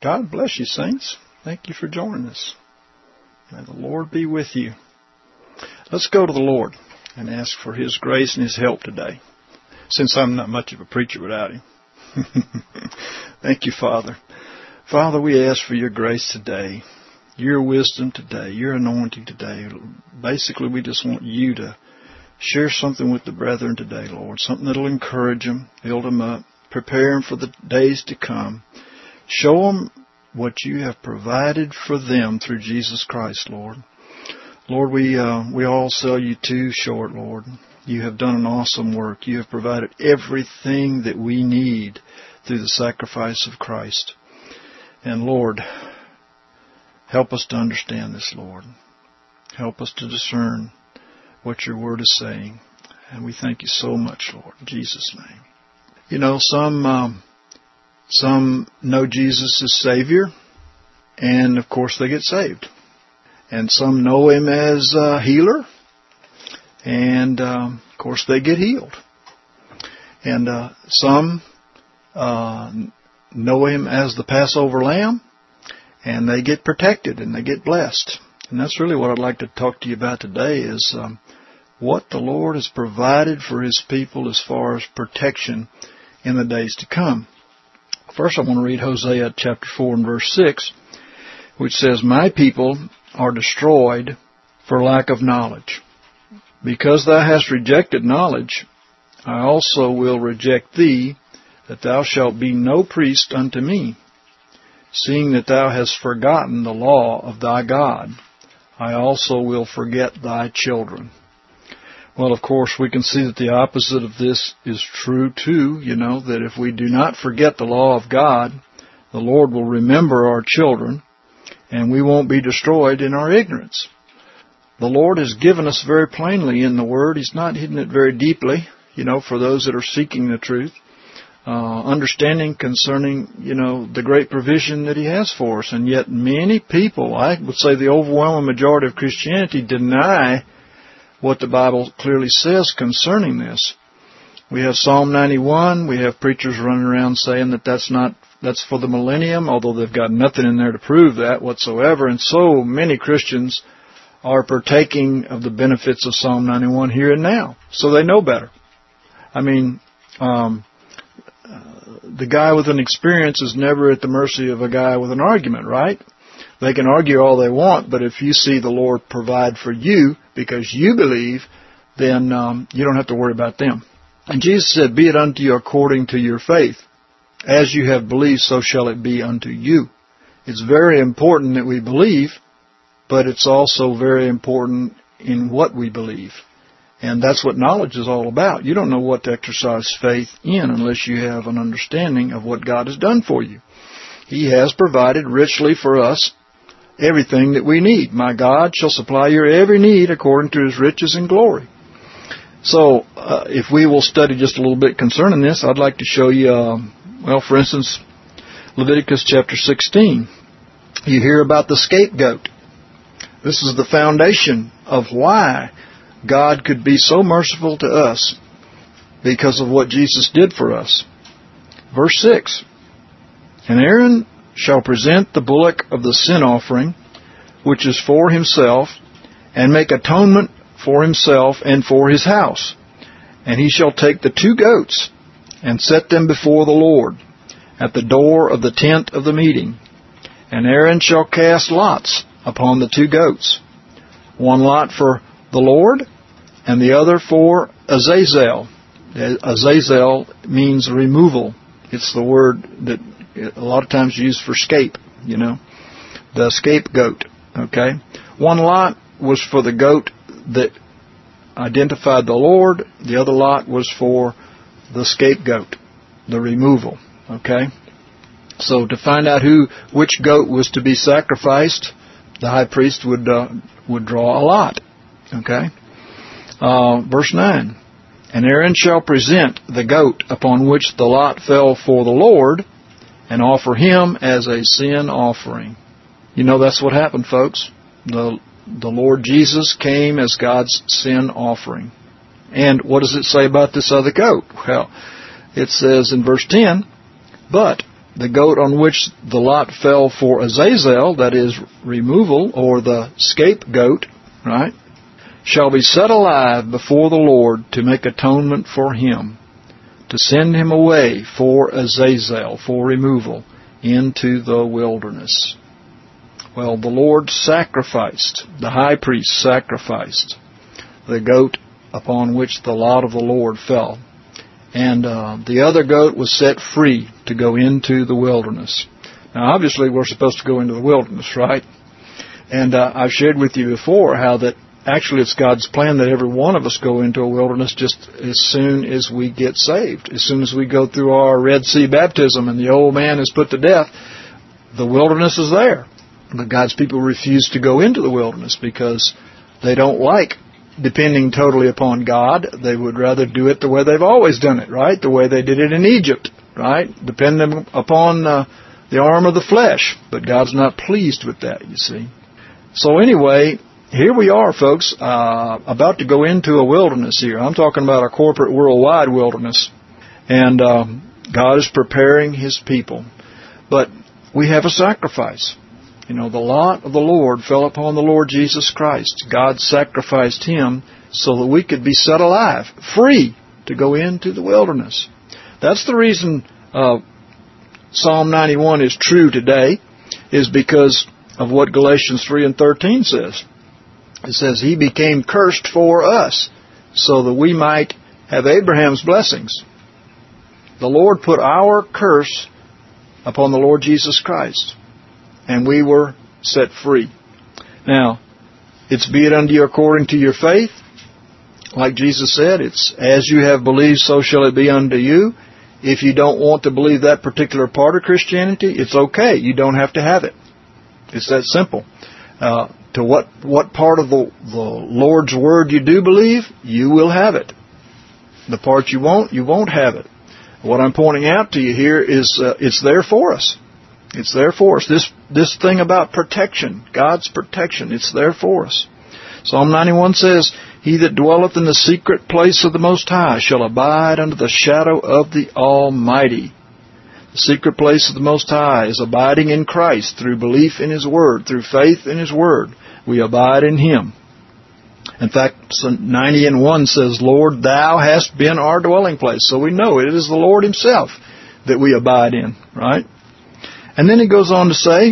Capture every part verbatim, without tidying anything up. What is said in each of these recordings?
God bless you, saints. Thank you for joining us. May the Lord be with you. Let's go to the Lord and ask for His grace and His help today, since I'm not much of a preacher without Him. Thank you, Father. Father, we ask for your grace today, your wisdom today, your anointing today. Basically, we just want you to share something with the brethren today, Lord, something that will encourage them, build them up, prepare them for the days to come. Show them what you have provided for them through Jesus Christ, Lord. Lord, we uh, we all sell you too short, Lord. You have done an awesome work. You have provided everything that we need through the sacrifice of Christ. And Lord, help us to understand this, Lord. Help us to discern what your word is saying. And we thank you so much, Lord, in Jesus' name. You know, some um, some know Jesus as Savior, and of course they get saved. And some know Him as a healer, and um, of course they get healed. And uh, some uh, know Him as the Passover Lamb, and they get protected and they get blessed. And that's really what I'd like to talk to you about today is um, what the Lord has provided for His people as far as protection in the days to come. First, I want to read Hosea chapter four and verse six, which says, "My people are destroyed for lack of knowledge. Because thou hast rejected knowledge, I also will reject thee, that thou shalt be no priest unto me. Seeing that thou hast forgotten the law of thy God, I also will forget thy children." Well, of course, we can see that the opposite of this is true too, you know, that if we do not forget the law of God, the Lord will remember our children, and we won't be destroyed in our ignorance. The Lord has given us very plainly in the Word. He's not hidden it very deeply, you know, for those that are seeking the truth. Uh, understanding concerning, you know, the great provision that He has for us. And yet many people, I would say the overwhelming majority of Christianity, deny what the Bible clearly says concerning this. We have Psalm ninety-one. We have preachers running around saying that that's not, that's for the millennium, although they've got nothing in there to prove that whatsoever. And so many Christians are partaking of the benefits of Psalm ninety-one here and now. So they know better. I mean, um, uh, the guy with an experience is never at the mercy of a guy with an argument, right? They can argue all they want, but if you see the Lord provide for you because you believe, then um, you don't have to worry about them. And Jesus said, "Be it unto you according to your faith. As you have believed, so shall it be unto you." It's very important that we believe, but it's also very important in what we believe. And that's what knowledge is all about. You don't know what to exercise faith in unless you have an understanding of what God has done for you. He has provided richly for us everything that we need. "My God shall supply your every need according to His riches and glory." So, uh, if we will study just a little bit concerning this, I'd like to show you, uh, well, for instance, Leviticus chapter sixteen. You hear about the scapegoat. This is the foundation of why God could be so merciful to us, because of what Jesus did for us. Verse six, "And Aaron shall present the bullock of the sin offering, which is for himself, and make atonement for himself and for his house. And he shall take the two goats, and set them before the Lord, at the door of the tent of the meeting. And Aaron shall cast lots upon the two goats, one lot for the Lord, and the other for Azazel." Azazel means removal. It's the word that a lot of times used for scape, you know, the scapegoat, okay? One lot was for the goat that identified the Lord. The other lot was for the scapegoat, the removal, okay? So to find out who, which goat was to be sacrificed, the high priest would uh, would draw a lot, okay? Uh, verse nine, "And Aaron shall present the goat upon which the lot fell for the Lord, and offer him as a sin offering." You know, that's what happened, folks. The the Lord Jesus came as God's sin offering. And what does it say about this other goat? Well, it says in verse ten, "But the goat on which the lot fell for Azazel, that is, removal, or the scapegoat, right, shall be set alive before the Lord to make atonement for him, to send him away for Azazel, for removal, into the wilderness. Well, the Lord sacrificed, the high priest sacrificed the goat upon which the lot of the Lord fell. And uh, the other goat was set free to go into the wilderness. Now, obviously, we're supposed to go into the wilderness, right? And uh, I've shared with you before how that actually it's God's plan that every one of us go into a wilderness just as soon as we get saved. As soon as we go through our Red Sea baptism and the old man is put to death, the wilderness is there. But God's people refuse to go into the wilderness because they don't like depending totally upon God. They would rather do it the way they've always done it, right? The way they did it in Egypt, right? Depending upon uh, the arm of the flesh. But God's not pleased with that, you see. So anyway, here we are, folks, uh, about to go into a wilderness here. I'm talking about a corporate worldwide wilderness. And um, God is preparing His people. But we have a sacrifice. You know, the lot of the Lord fell upon the Lord Jesus Christ. God sacrificed Him so that we could be set alive, free to go into the wilderness. That's the reason uh, Psalm ninety-one is true today, is because of what Galatians three and thirteen says. It says, He became cursed for us so that we might have Abraham's blessings. The Lord put our curse upon the Lord Jesus Christ, and we were set free. Now, it's be it unto you according to your faith. Like Jesus said, it's as you have believed, so shall it be unto you. If you don't want to believe that particular part of Christianity, it's okay. You don't have to have it. It's that simple. Uh, to what what part of the, the Lord's Word you do believe, you will have it. The part you won't, you won't have it. What I'm pointing out to you here is uh, it's there for us. It's there for us. This this thing about protection, God's protection, it's there for us. Psalm ninety-one says, He that dwelleth in the secret place of the Most High shall abide under the shadow of the Almighty. The secret place of the Most High is abiding in Christ through belief in His Word, through faith in His Word. We abide in Him. In fact, ninety and one says, Lord, Thou hast been our dwelling place. So we know it is the Lord Himself that we abide in, right? And then He goes on to say,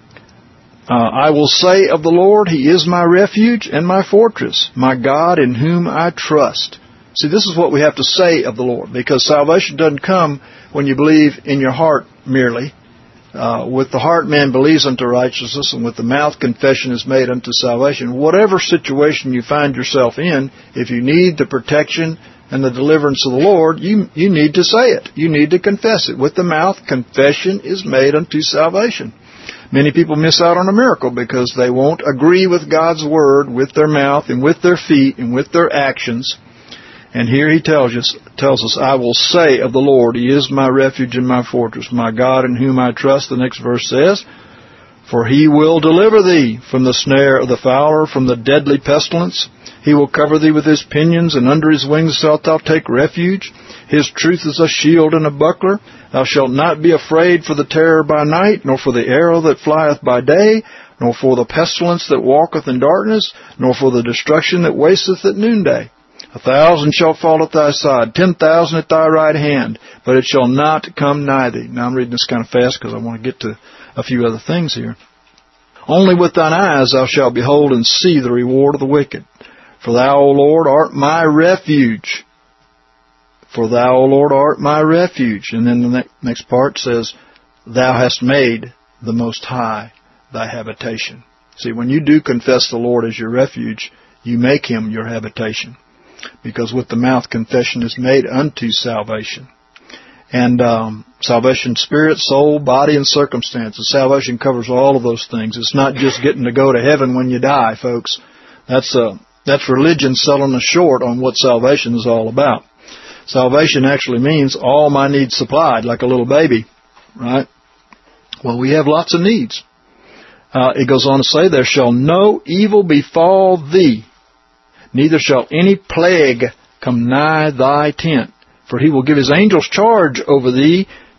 uh, I will say of the Lord, He is my refuge and my fortress, my God in whom I trust. See, this is what we have to say of the Lord, because salvation doesn't come when you believe in your heart merely. Uh, with the heart man believes unto righteousness, and with the mouth confession is made unto salvation. Whatever situation you find yourself in, if you need the protection and the deliverance of the Lord, you you need to say it. You need to confess it. With the mouth, confession is made unto salvation. Many people miss out on a miracle because they won't agree with God's Word with their mouth and with their feet and with their actions. And here He tells us, tells us, I will say of the Lord, He is my refuge and my fortress, my God in whom I trust. The next verse says, For He will deliver thee from the snare of the fowler, from the deadly pestilence. He will cover thee with His pinions, and under His wings shalt thou take refuge. His truth is a shield and a buckler. Thou shalt not be afraid for the terror by night, nor for the arrow that flieth by day, nor for the pestilence that walketh in darkness, nor for the destruction that wasteth at noonday. A thousand shall fall at thy side, ten thousand at thy right hand, but it shall not come nigh thee. Now I'm reading this kind of fast because I want to get to a few other things here. Only with thine eyes thou shalt behold and see the reward of the wicked. For thou, O Lord, art my refuge. For thou, O Lord, art my refuge. And then the ne- next part says, Thou hast made the Most High thy habitation. See, when you do confess the Lord as your refuge, you make Him your habitation. Because with the mouth confession is made unto salvation. And um, salvation, spirit, soul, body, and circumstances. Salvation covers all of those things. It's not just getting to go to heaven when you die, folks. That's uh, that's religion selling us short on what salvation is all about. Salvation actually means all my needs supplied, like a little baby, right? Well, we have lots of needs. Uh, it goes on to say, There shall no evil befall thee, neither shall any plague come nigh thy tent. For He will give His angels charge over thee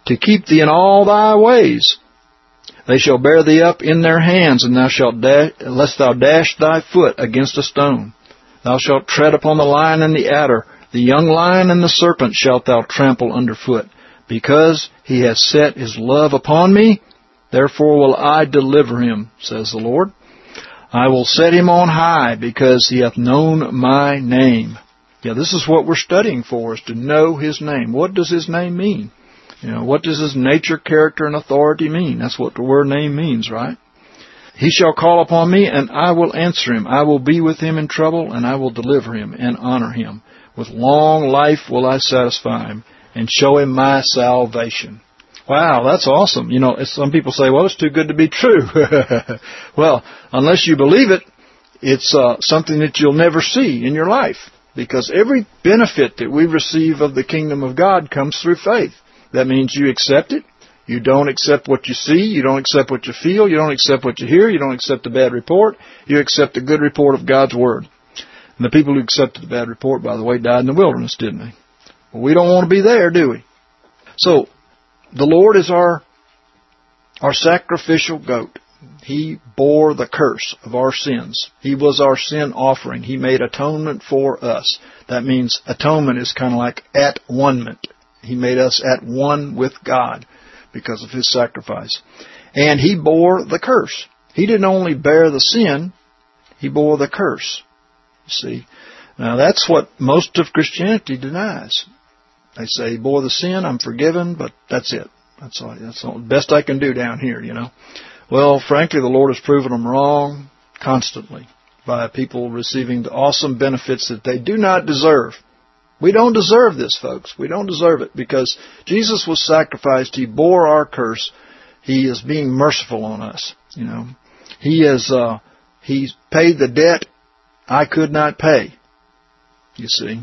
to keep thee in all thy ways. They shall bear thee up in their hands, and thou shalt dash, lest thou dash thy foot against a stone. Thou shalt tread upon the lion and the adder, the young lion and the serpent shalt thou trample under foot. Because he has set his love upon me, therefore will I deliver him, says the Lord. I will set him on high, because he hath known my name. Yeah, this is what we're studying for, is to know his name. What does his name mean? You know, what does his nature, character, and authority mean? That's what the word name means, right? He shall call upon me, and I will answer him. I will be with him in trouble, and I will deliver him and honor him. With long life will I satisfy him and show him my salvation. Wow, that's awesome. You know, some people say, well, it's too good to be true. Well, unless you believe it, it's uh, something that you'll never see in your life. Because every benefit that we receive of the kingdom of God comes through faith. That means you accept it. You don't accept what you see. You don't accept what you feel. You don't accept what you hear. You don't accept the bad report. You accept the good report of God's Word. And the people who accepted the bad report, by the way, died in the wilderness, didn't they? Well, we don't want to be there, do we? So, the Lord is our, our sacrificial goat. He bore the curse of our sins. He was our sin offering. He made atonement for us. That means atonement is kind of like at one-ment. He made us at one with God because of His sacrifice. And He bore the curse. He didn't only bear the sin, He bore the curse. You see? Now that's what most of Christianity denies. They say, He bore the sin, I'm forgiven, but that's it. That's all, that's all, the best I can do down here, you know. Well, frankly, the Lord has proven them wrong constantly by people receiving the awesome benefits that they do not deserve. We don't deserve this, folks. We don't deserve it because Jesus was sacrificed. He bore our curse. He is being merciful on us, you know. He is, uh, He's paid the debt I could not pay, you see.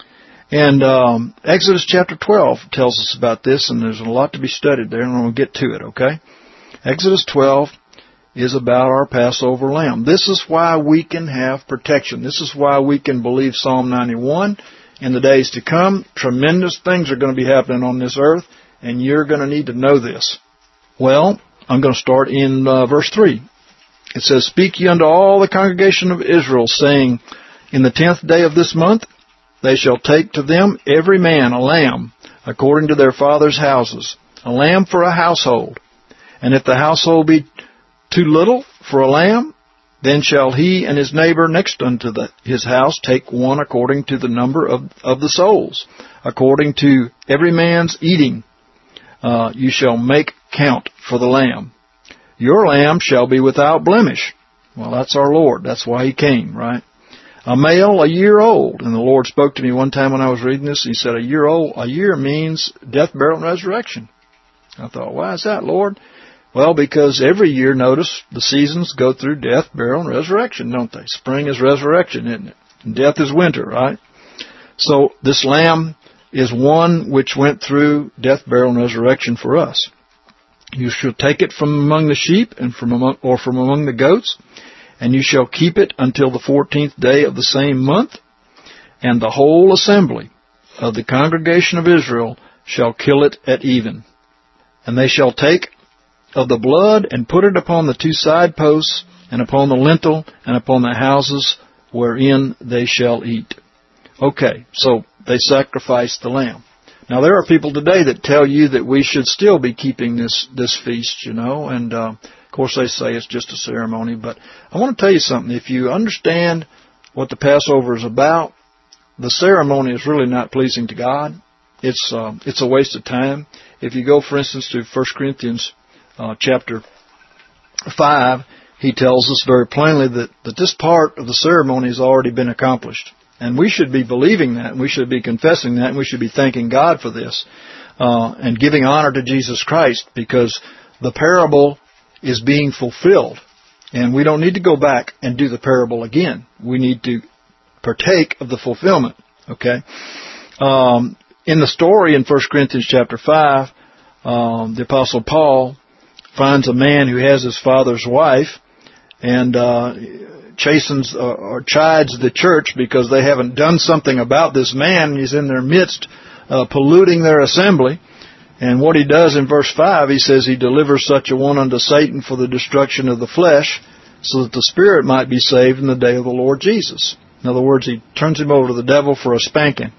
And um, Exodus chapter twelve tells us about this, and there's a lot to be studied there, and I'm going to get to it, okay? Exodus twelve is about our Passover lamb. This is why we can have protection. This is why we can believe Psalm ninety-one. In the days to come, tremendous things are going to be happening on this earth, and you're going to need to know this. Well, I'm going to start in uh, verse three. It says, Speak ye unto all the congregation of Israel, saying, In the tenth day of this month, they shall take to them every man a lamb, according to their father's houses, a lamb for a household. And if the household be too little for a lamb, then shall he and his neighbor next unto the, his house take one according to the number of, of the souls, according to every man's eating. Uh, you shall make count for the lamb. Your lamb shall be without blemish. Well, that's our Lord. That's why He came, right? A male, a year old. And the Lord spoke to me one time when I was reading this. He said, a year old, a year means death, burial, and resurrection. I thought, why is that, Lord? Well, because every year, notice, the seasons go through death, burial, and resurrection, don't they? Spring is resurrection, isn't it? And death is winter, right? So this lamb is one which went through death, burial, and resurrection for us. You shall take it from among the sheep and from among, or from among the goats, and you shall keep it until the fourteenth day of the same month, and the whole assembly of the congregation of Israel shall kill it at even. And they shall take of the blood and put it upon the two side posts, and upon the lintel, and upon the houses wherein they shall eat. Okay, so they sacrificed the lamb. Now, there are people today that tell you that we should still be keeping this, this feast, you know, and, uh, of course, they say it's just a ceremony, but I want to tell you something. If you understand what the Passover is about, the ceremony is really not pleasing to God. It's, uh, it's a waste of time. If you go, for instance, to First Corinthians uh, chapter five, he tells us very plainly that, that this part of the ceremony has already been accomplished. And we should be believing that, and we should be confessing that, and we should be thanking God for this, uh, and giving honor to Jesus Christ, because the parable is being fulfilled. And we don't need to go back and do the parable again. We need to partake of the fulfillment, okay? Um, in the story in First Corinthians chapter five, um, the Apostle Paul finds a man who has his father's wife, and uh chastens or chides the church because they haven't done something about this man. He's in their midst, uh, polluting their assembly. And what he does in verse five, he says he delivers such a one unto Satan for the destruction of the flesh, so that the spirit might be saved in the day of the Lord Jesus. In other words, he turns him over to the devil for a spanking,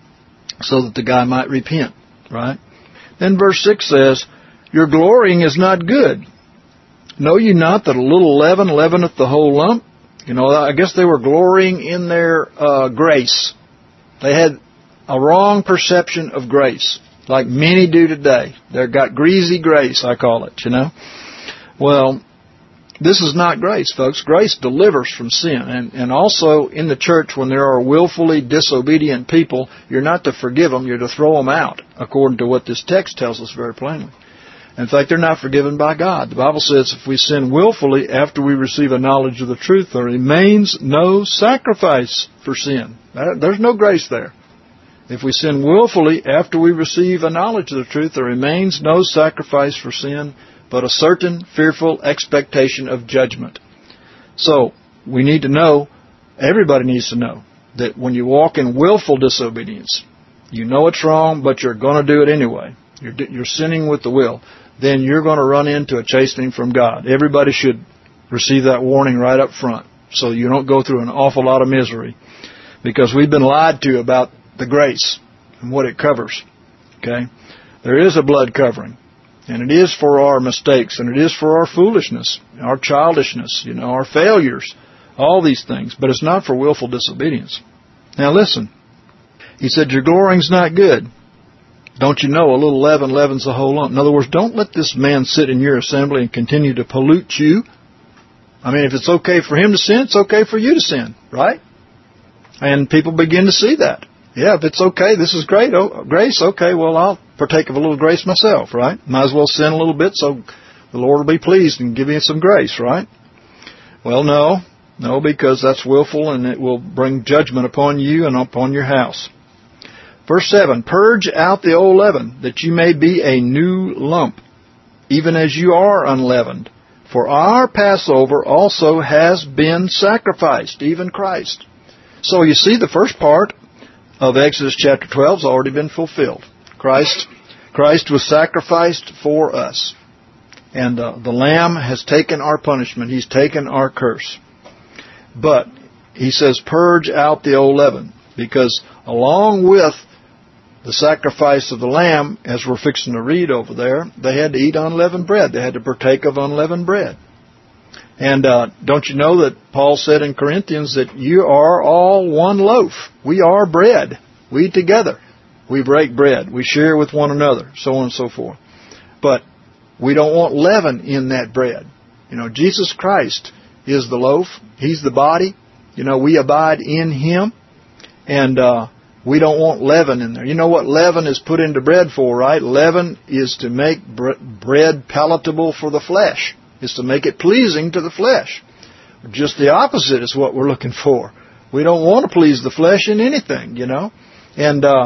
so that the guy might repent, right? Then verse six says, your glorying is not good. Know ye not that a little leaven leaveneth the whole lump? You know, I guess they were glorying in their uh, grace. They had a wrong perception of grace, like many do today. They've got greasy grace, I call it, you know. Well, this is not grace, folks. Grace delivers from sin. And, and also in the church, when there are willfully disobedient people, you're not to forgive them, you're to throw them out, according to what this text tells us very plainly. In fact, they're not forgiven by God. The Bible says if we sin willfully after we receive a knowledge of the truth, there remains no sacrifice for sin. There's no grace there. If we sin willfully after we receive a knowledge of the truth, there remains no sacrifice for sin, but a certain fearful expectation of judgment. So, we need to know, everybody needs to know, that when you walk in willful disobedience, you know it's wrong, but you're going to do it anyway. You're, you're sinning with the will. Then you're going to run into a chastening from God. Everybody should receive that warning right up front, so you don't go through an awful lot of misery. Because we've been lied to about the grace and what it covers. Okay? There is a blood covering. And it is for our mistakes, and it is for our foolishness, our childishness, you know, our failures, all these things. But it's not for willful disobedience. Now listen. He said, your glorying's not good. Don't you know a little leaven leavens the whole lump? In other words, don't let this man sit in your assembly and continue to pollute you. I mean, if it's okay for him to sin, it's okay for you to sin, right? And people begin to see that. Yeah, if it's okay, this is great, oh, grace, okay, well, I'll partake of a little grace myself, right? Might as well sin a little bit so the Lord will be pleased and give you some grace, right? Well, no, no, because that's willful and it will bring judgment upon you and upon your house. Verse seven, purge out the old leaven, that you may be a new lump, even as you are unleavened. For our Passover also has been sacrificed, even Christ. So you see, the first part of Exodus chapter twelve has already been fulfilled. Christ, Christ was sacrificed for us. And uh, the Lamb has taken our punishment. He's taken our curse. But he says, purge out the old leaven, because along with the sacrifice of the lamb, as we're fixing to read over there, they had to eat unleavened bread. They had to partake of unleavened bread. And uh, don't you know that Paul said in Corinthians that you are all one loaf. We are bread. We eat together. We break bread. We share with one another, so on and so forth. But we don't want leaven in that bread. You know, Jesus Christ is the loaf. He's the body. You know, we abide in Him. And uh, we don't want leaven in there. You know what leaven is put into bread for, right? Leaven is to make bread palatable for the flesh. Is to make it pleasing to the flesh. Just the opposite is what we're looking for. We don't want to please the flesh in anything, you know. And uh,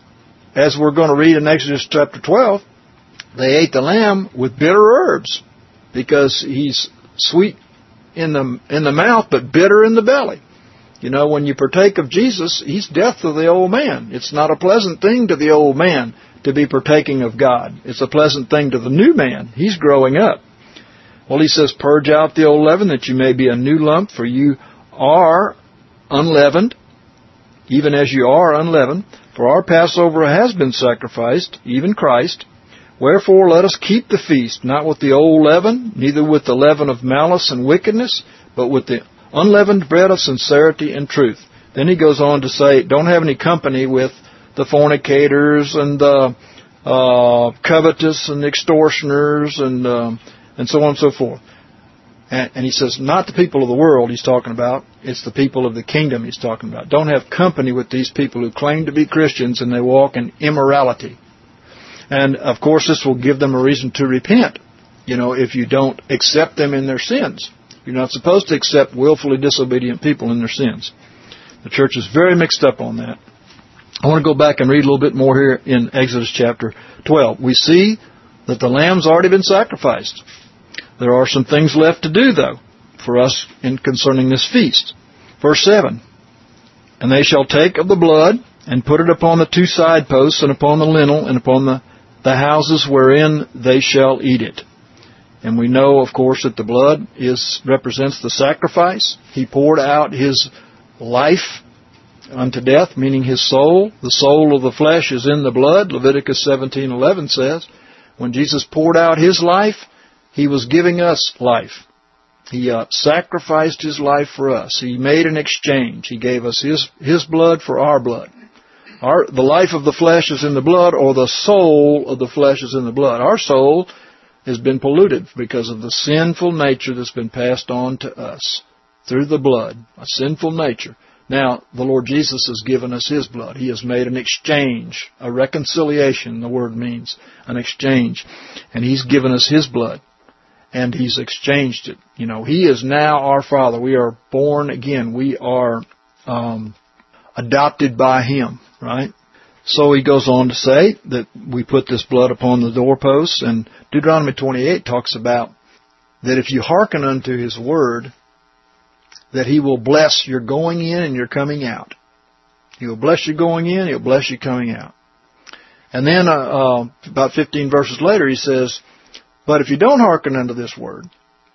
as we're going to read in Exodus chapter twelve, they ate the lamb with bitter herbs because he's sweet in the in the mouth but bitter in the belly. You know, when you partake of Jesus, He's death to the old man. It's not a pleasant thing to the old man to be partaking of God. It's a pleasant thing to the new man. He's growing up. Well, he says, purge out the old leaven that you may be a new lump, for you are unleavened, even as you are unleavened. For our Passover has been sacrificed, even Christ. Wherefore let us keep the feast, not with the old leaven, neither with the leaven of malice and wickedness, but with the unleavened bread of sincerity and truth. Then he goes on to say, don't have any company with the fornicators and the uh, covetous and extortioners and... Um, and so on and so forth. And, and he says, not the people of the world he's talking about, it's the people of the kingdom he's talking about. Don't have company with these people who claim to be Christians and they walk in immorality. And, of course, this will give them a reason to repent, you know, if you don't accept them in their sins. You're not supposed to accept willfully disobedient people in their sins. The church is very mixed up on that. I want to go back and read a little bit more here in Exodus chapter twelve. We see that the lamb's already been sacrificed. There are some things left to do, though, for us in concerning this feast. Verse seven, and they shall take of the blood and put it upon the two side posts and upon the lintel and upon the the houses wherein they shall eat it. And we know, of course, that the blood is represents the sacrifice. He poured out His life unto death, meaning His soul. The soul of the flesh is in the blood. Leviticus seventeen eleven says, when Jesus poured out His life, He was giving us life. He uh, sacrificed His life for us. He made an exchange. He gave us His His blood for our blood. Our, the life of the flesh is in the blood, or the soul of the flesh is in the blood. Our soul has been polluted because of the sinful nature that's been passed on to us through the blood, a sinful nature. Now, the Lord Jesus has given us His blood. He has made an exchange, a reconciliation, the word means, an exchange. And He's given us His blood, and He's exchanged it. You know, He is now our Father. We are born again. We are um, adopted by Him, right? So He goes on to say that we put this blood upon the doorposts, and Deuteronomy twenty-eight talks about that if you hearken unto His word, that He will bless your going in and your coming out. He will bless you going in, He'll bless you coming out. And then uh, uh, about fifteen verses later, He says, but if you don't hearken unto this word,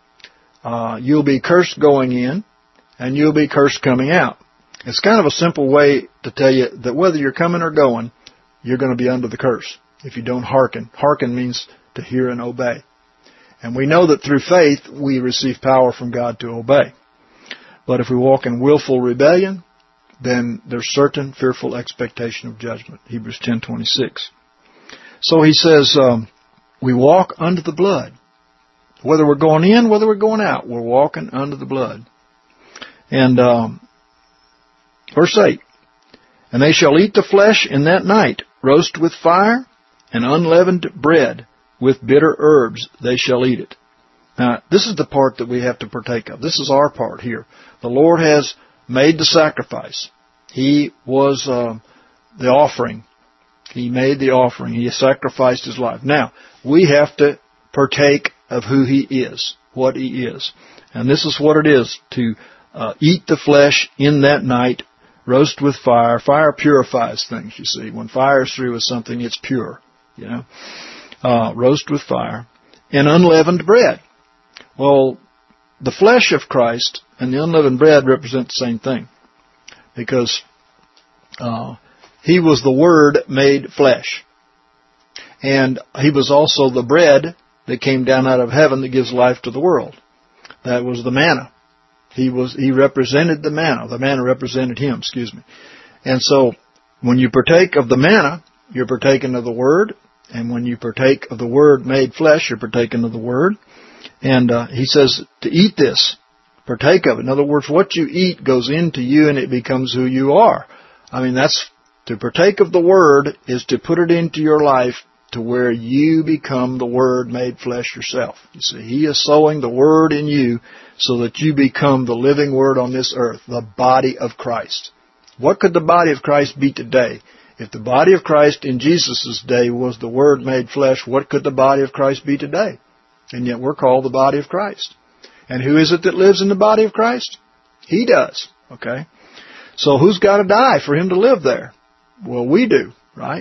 uh, you'll be cursed going in, and you'll be cursed coming out. It's kind of a simple way to tell you that whether you're coming or going, you're going to be under the curse if you don't hearken. Hearken means to hear and obey. And we know that through faith, we receive power from God to obey. But if we walk in willful rebellion, then there's certain fearful expectation of judgment. Hebrews ten twenty-six. So he says, um, we walk under the blood. Whether we're going in, whether we're going out, we're walking under the blood. And um, verse eight, and they shall eat the flesh in that night, roast with fire, and unleavened bread, with bitter herbs they shall eat it. Now, this is the part that we have to partake of. This is our part here. The Lord has made the sacrifice. He was uh, the offering. He made the offering. He sacrificed His life. Now, we have to partake of who He is, what He is. And this is what it is to uh, eat the flesh in that night, roast with fire. Fire purifies things, you see. When fire is through with something, it's pure, you know. Uh, roast with fire. And unleavened bread. Well, the flesh of Christ and the unleavened bread represent the same thing. Because uh, He was the Word made flesh. And He was also the bread that came down out of heaven that gives life to the world. That was the manna. He was He represented the manna. The manna represented Him, excuse me. And so, when you partake of the manna, you're partaking of the Word. And when you partake of the Word made flesh, you're partaking of the Word. And uh, He says to eat this, partake of it. In other words, what you eat goes into you and it becomes who you are. I mean, that's to partake of the Word is to put it into your life to where you become the Word made flesh yourself. You see, He is sowing the Word in you so that you become the living Word on this earth, the body of Christ. What could the body of Christ be today? If the body of Christ in Jesus' day was the Word made flesh, what could the body of Christ be today? And yet we're called the body of Christ. And who is it that lives in the body of Christ? He does. Okay? So who's got to die for Him to live there? Well, we do, right?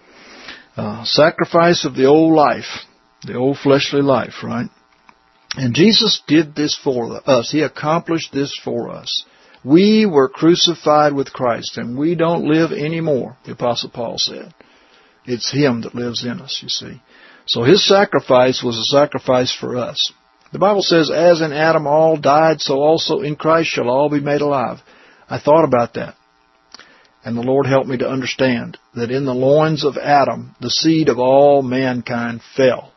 Uh, sacrifice of the old life, the old fleshly life, right? And Jesus did this for us. He accomplished this for us. We were crucified with Christ, and we don't live anymore, the Apostle Paul said. It's Him that lives in us, you see. So His sacrifice was a sacrifice for us. The Bible says, as in Adam all died, so also in Christ shall all be made alive. I thought about that. And the Lord helped me to understand that in the loins of Adam, the seed of all mankind fell.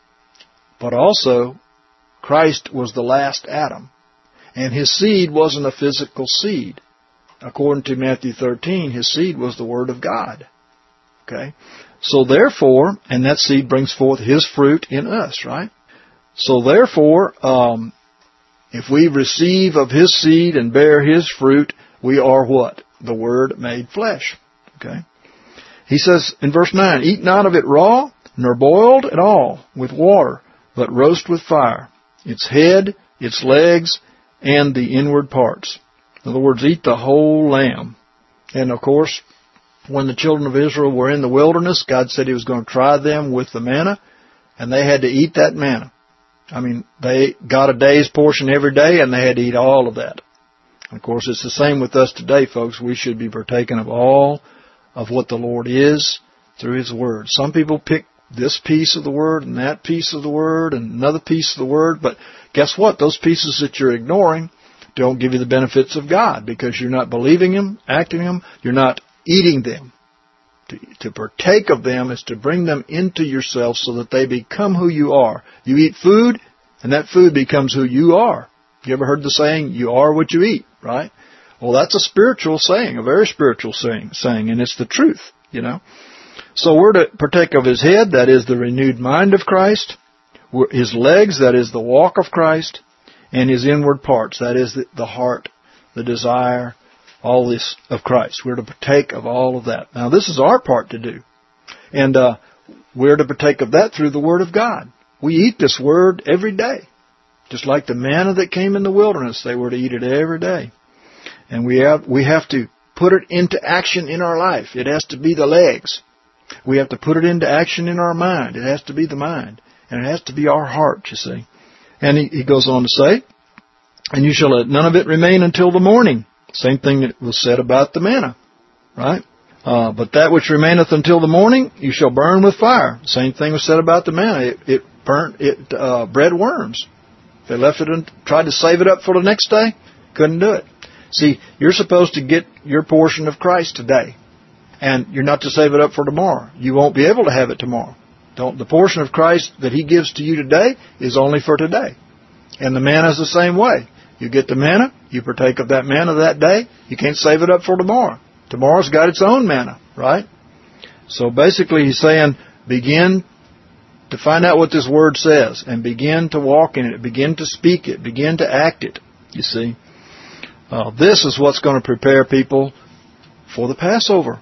But also, Christ was the last Adam. And His seed wasn't a physical seed. According to Matthew thirteen, His seed was the Word of God. Okay? So therefore, and that seed brings forth His fruit in us, right? So therefore, um, if we receive of His seed and bear His fruit, we are what? The Word made flesh. Okay? He says in verse nine, eat not of it raw, nor boiled at all with water, but roast with fire, its head, its legs, and the inward parts. In other words, eat the whole lamb. And of course, when the children of Israel were in the wilderness, God said He was going to try them with the manna, and they had to eat that manna. I mean, they got a day's portion every day, and they had to eat all of that. And of course, it's the same with us today, folks. We should be partaking of all of what the Lord is through His Word. Some people pick this piece of the Word and that piece of the Word and another piece of the Word, but guess what? Those pieces that you're ignoring don't give you the benefits of God because you're not believing Him, acting Him, you're not eating them. To, to partake of them is to bring them into yourself so that they become who you are. You eat food, and that food becomes who you are. You ever heard the saying, you are what you eat, right? Well, that's a spiritual saying, a very spiritual saying, saying, and it's the truth, you know. So we're to partake of His head, that is the renewed mind of Christ, His legs, that is the walk of Christ, and His inward parts, that is the, the heart, the desire, all this of Christ. We're to partake of all of that. Now, this is our part to do. And uh, we're to partake of that through the Word of God. We eat this Word every day. Just like the manna that came in the wilderness, they were to eat it every day. And we have, we have to put it into action in our life. It has to be the legs. We have to put it into action in our mind. It has to be the mind. And it has to be our heart, you see. And he, he goes on to say, and you shall let none of it remain until the morning. Same thing that was said about the manna, right? Uh, but that which remaineth until the morning, you shall burn with fire. Same thing was said about the manna. It, it burnt, it uh, bred worms. If they left it and tried to save it up for the next day, couldn't do it. See, you're supposed to get your portion of Christ today. And you're not to save it up for tomorrow. You won't be able to have it tomorrow. Don't. The portion of Christ that He gives to you today is only for today. And the manna is the same way. You get the manna, you partake of that manna that day. You can't save it up for tomorrow. Tomorrow's got its own manna, right? So basically He's saying, begin to find out what this Word says and begin to walk in it, begin to speak it, begin to act it, you see. Uh, this is what's going to prepare people for the Passover.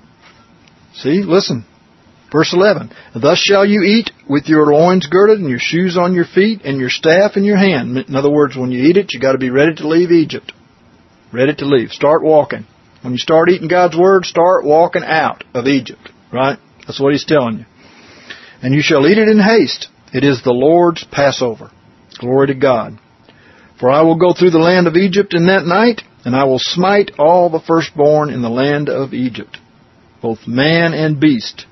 See, listen. Verse eleven, thus shall you eat with your loins girded and your shoes on your feet and your staff in your hand. In other words, when you eat it, you got to be ready to leave Egypt. Ready to leave. Start walking. When you start eating God's Word, start walking out of Egypt. Right? That's what He's telling you. And you shall eat it in haste. It is the Lord's Passover. Glory to God. For I will go through the land of Egypt in that night, and I will smite all the firstborn in the land of Egypt, both man and beast.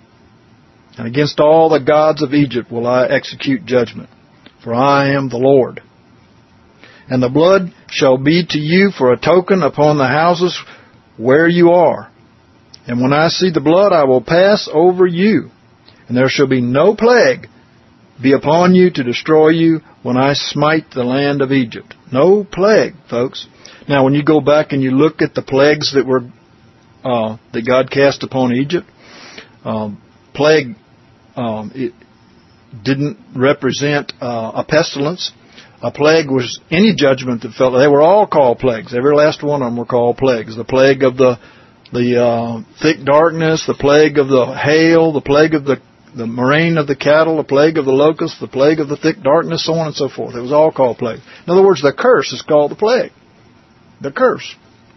And against all the gods of Egypt will I execute judgment, for I am the Lord. And the blood shall be to you for a token upon the houses where you are. And when I see the blood, I will pass over you, and there shall be no plague be upon you to destroy you when I smite the land of Egypt. No plague, folks. Now, when you go back and you look at the plagues that were uh, that God cast upon Egypt, um, plague um, it didn't represent uh, a pestilence. A plague was any judgment that fell. They were all called plagues. Every last one of them were called plagues. The plague of the the uh, thick darkness, the plague of the hail, the plague of the the murrain of the cattle, the plague of the locust, the plague of the thick darkness, so on and so forth. It was all called plague. In other words, the curse is called the plague. The curse.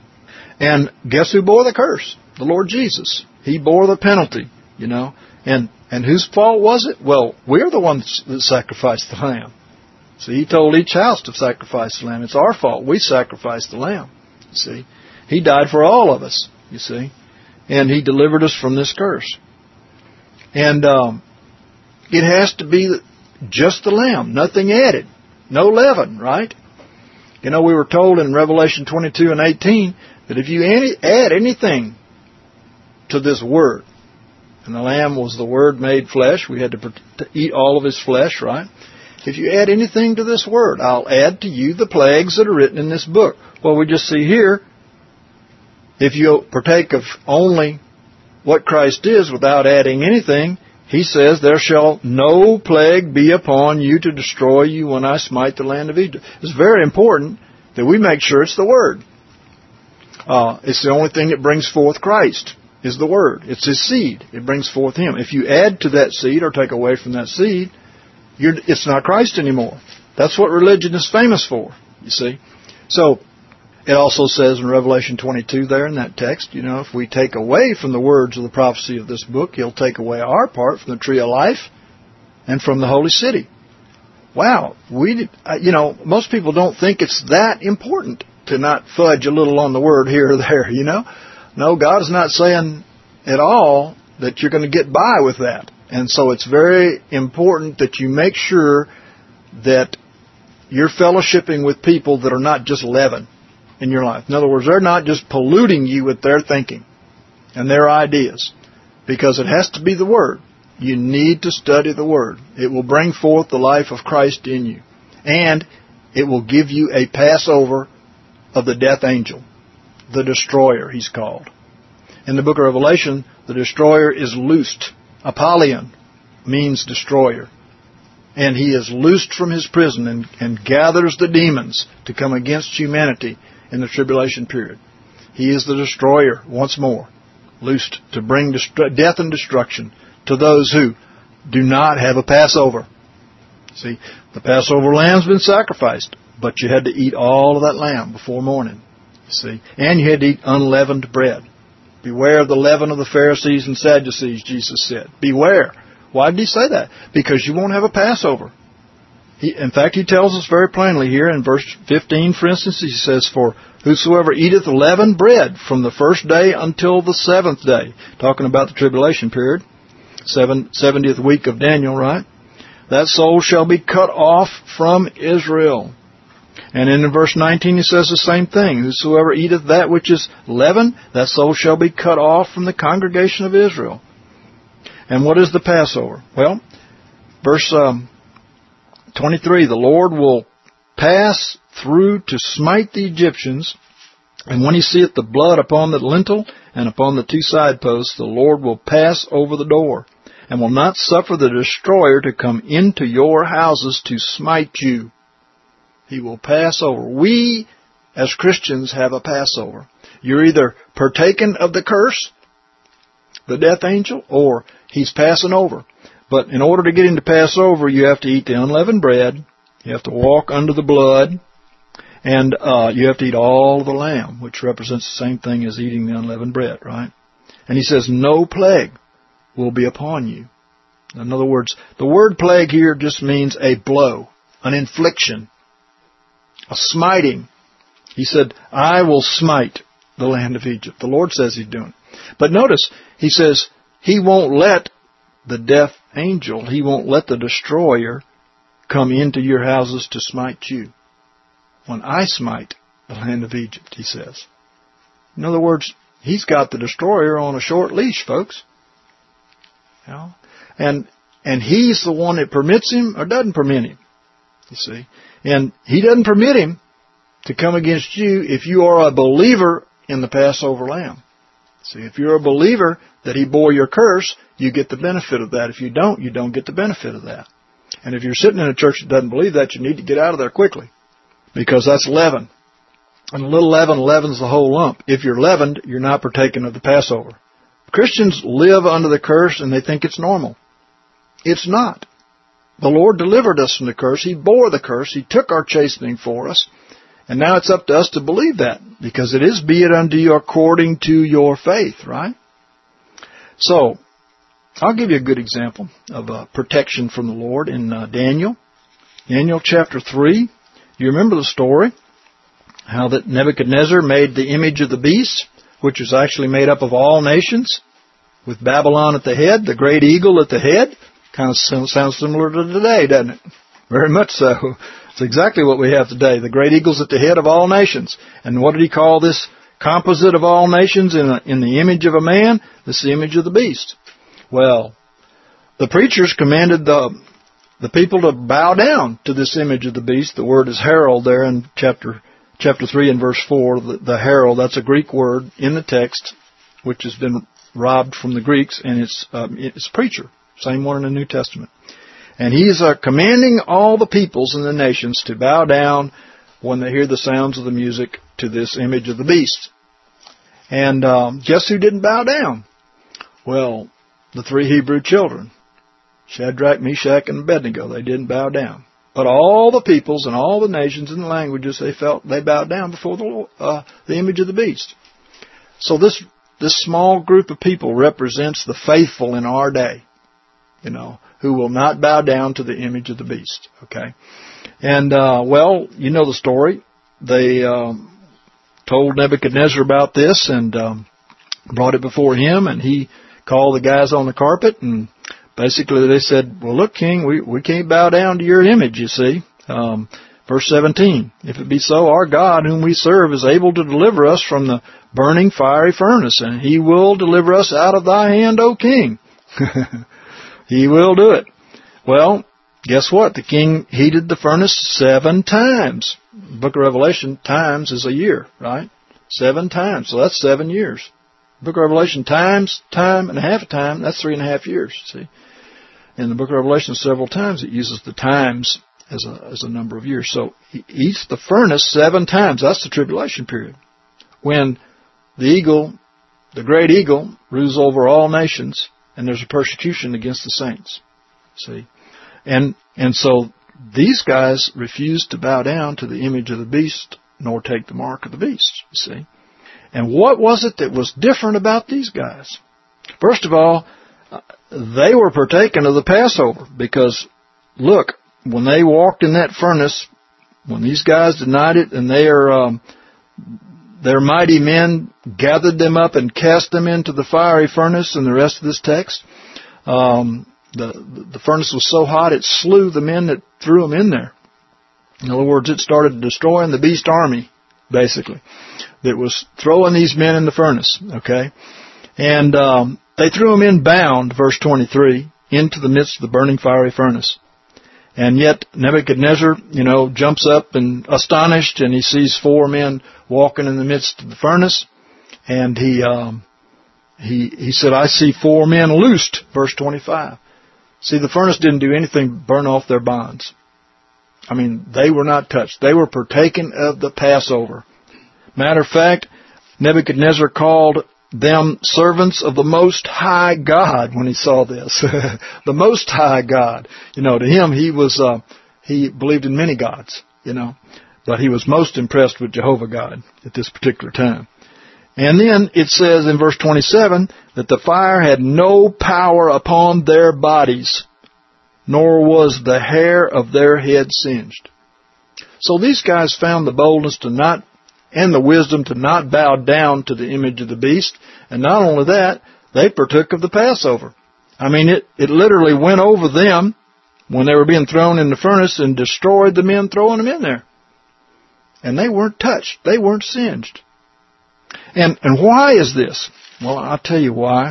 And guess who bore the curse? The Lord Jesus. He bore the penalty, you know. And and whose fault was it? Well, we're the ones that sacrificed the lamb. See, He told each house to sacrifice the lamb. It's our fault. We sacrificed the lamb. You see. He died for all of us, you see. And He delivered us from this curse. And um, it has to be just the lamb, nothing added, no leaven, right? You know, we were told in Revelation twenty-two and eighteen that if you any, add anything to this Word, and the lamb was the Word made flesh, we had to, to eat all of His flesh, right? If you add anything to this Word, I'll add to you the plagues that are written in this book. Well, we just see here, if you partake of only what Christ is without adding anything, He says, there shall no plague be upon you to destroy you when I smite the land of Egypt. It's very important that we make sure it's the Word. Uh, it's the only thing that brings forth Christ, is the Word. It's His seed. It brings forth Him. If you add to that seed or take away from that seed, you're, it's not Christ anymore. That's what religion is famous for, you see. So, It also says in Revelation twenty-two there in that text, you know, if we take away from the words of the prophecy of this book, He'll take away our part from the tree of life and from the holy city. Wow, we did, you know, most people don't think it's that important to not fudge a little on the word here or there, you know. No, God is not saying at all that you're going to get by with that. And so it's very important that you make sure that you're fellowshipping with people that are not just leaven in your life. In other words, they're not just polluting you with their thinking and their ideas, because it has to be the Word. You need to study the Word. It will bring forth the life of Christ in you. And it will give you a Passover of the death angel, the destroyer, he's called. In the book of Revelation, the destroyer is loosed. Apollyon means destroyer. And he is loosed from his prison and, and gathers the demons to come against humanity in the tribulation period. He is the destroyer once more, loosed to bring destru- death and destruction to those who do not have a Passover. See, the Passover lamb's been sacrificed, but you had to eat all of that lamb before morning. See, and you had to eat unleavened bread. Beware of the leaven of the Pharisees and Sadducees, Jesus said. Beware. Why did he say that? Because you won't have a Passover. He, in fact, he tells us very plainly here in verse fifteen, for instance, he says, for whosoever eateth leavened bread from the first day until the seventh day, talking about the tribulation period, seven, seventieth week of Daniel, right? That soul shall be cut off from Israel. And in verse nineteen he says the same thing. Whosoever eateth that which is leavened, that soul shall be cut off from the congregation of Israel. And what is the Passover? Well, verse um, twenty-three, the Lord will pass through to smite the Egyptians, and when he seeth the blood upon the lintel and upon the two side posts, the Lord will pass over the door, and will not suffer the destroyer to come into your houses to smite you. He will pass over. We, as Christians, have a Passover. You're either partaken of the curse, the death angel, or he's passing over. But in order to get him to pass over, you have to eat the unleavened bread, you have to walk under the blood, and uh, you have to eat all the lamb, which represents the same thing as eating the unleavened bread, right? And he says, no plague will be upon you. In other words, the word plague here just means a blow, an infliction, a smiting. He said, I will smite the land of Egypt. The Lord says he's doing it. But notice, he says, he won't let the death angel, he won't let the destroyer come into your houses to smite you. When I smite the land of Egypt, he says. In other words, he's got the destroyer on a short leash, folks. You know? And and he's the one that permits him or doesn't permit him. You see. And he doesn't permit him to come against you if you are a believer in the Passover lamb. See, if you're a believer that he bore your curse, you get the benefit of that. If you don't, you don't get the benefit of that. And if you're sitting in a church that doesn't believe that, you need to get out of there quickly, because that's leaven. And a little leaven leavens the whole lump. If you're leavened, you're not partaking of the Passover. Christians live under the curse and they think it's normal. It's not. The Lord delivered us from the curse. He bore the curse. He took our chastening for us. And now it's up to us to believe that, because it is be it unto you according to your faith, right? So, I'll give you a good example of uh, protection from the Lord in uh, Daniel. Daniel chapter three. You remember the story? How that Nebuchadnezzar made the image of the beast, which was actually made up of all nations, with Babylon at the head, the great eagle at the head. Kind of sounds similar to today, doesn't it? Very much so. It's exactly what we have today. The great eagle's at the head of all nations. And what did he call this composite of all nations in, a, in the image of a man? This is the image of the beast. Well, the preachers commanded the the people to bow down to this image of the beast. The word is herald there in chapter chapter three and verse four. The, the herald, that's a Greek word in the text, which has been robbed from the Greeks, and it's um, it's preacher. Same one in the New Testament. And he's uh, commanding all the peoples and the nations to bow down when they hear the sounds of the music to this image of the beast. And um, guess who didn't bow down? Well, the three Hebrew children, Shadrach, Meshach, and Abednego. They didn't bow down. But all the peoples and all the nations and the languages, they felt they bowed down before the uh, the image of the beast. So this this small group of people represents the faithful in our day, you know, who will not bow down to the image of the beast. Okay, and uh, well, you know the story. They um, told Nebuchadnezzar about this and um, brought it before him, and he called the guys on the carpet and. Basically, they said, well, look, King, we, we can't bow down to your image, you see. Um, verse seventeen, if it be so, our God, whom we serve, is able to deliver us from the burning fiery furnace, and he will deliver us out of thy hand, O king. He will do it. Well, guess what? The king heated the furnace seven times. Book of Revelation, times is a year, right? Seven times. So that's seven years. Book of Revelation, times, time, and a half a time, that's three and a half years, see. In the book of Revelation, several times it uses the times as a as a number of years. So he heats the furnace seven times. That's the tribulation period. When the eagle, the great eagle, rules over all nations, and there's a persecution against the saints. See? And and so these guys refused to bow down to the image of the beast, nor take the mark of the beast, you see. And what was it that was different about these guys? First of all, they were partaking of the Passover because, look, when they walked in that furnace, when these guys denied it and their, um, their mighty men gathered them up and cast them into the fiery furnace in the rest of this text, um, the, the furnace was so hot it slew the men that threw them in there. In other words, it started destroying the beast army, basically, that was throwing these men in the furnace, okay? And um, they threw them in bound, verse twenty-three, into the midst of the burning fiery furnace. And yet Nebuchadnezzar, you know, jumps up and astonished, and he sees four men walking in the midst of the furnace. And he um, he he said, I see four men loosed, verse twenty-five. See, the furnace didn't do anything but burn off their bonds. I mean, they were not touched. They were partaking of the Passover. Matter of fact, Nebuchadnezzar called them servants of the Most High God when he saw this. The Most High God. You know, to him, he was, uh, he believed in many gods, you know, but he was most impressed with Jehovah God at this particular time. And then it says in verse twenty-seven that the fire had no power upon their bodies, nor was the hair of their head singed. So these guys found the boldness to not and the wisdom to not bow down to the image of the beast. And not only that, they partook of the Passover. I mean, it, it literally went over them when they were being thrown in the furnace and destroyed the men throwing them in there. And they weren't touched. They weren't singed. And and why is this? Well, I'll tell you why.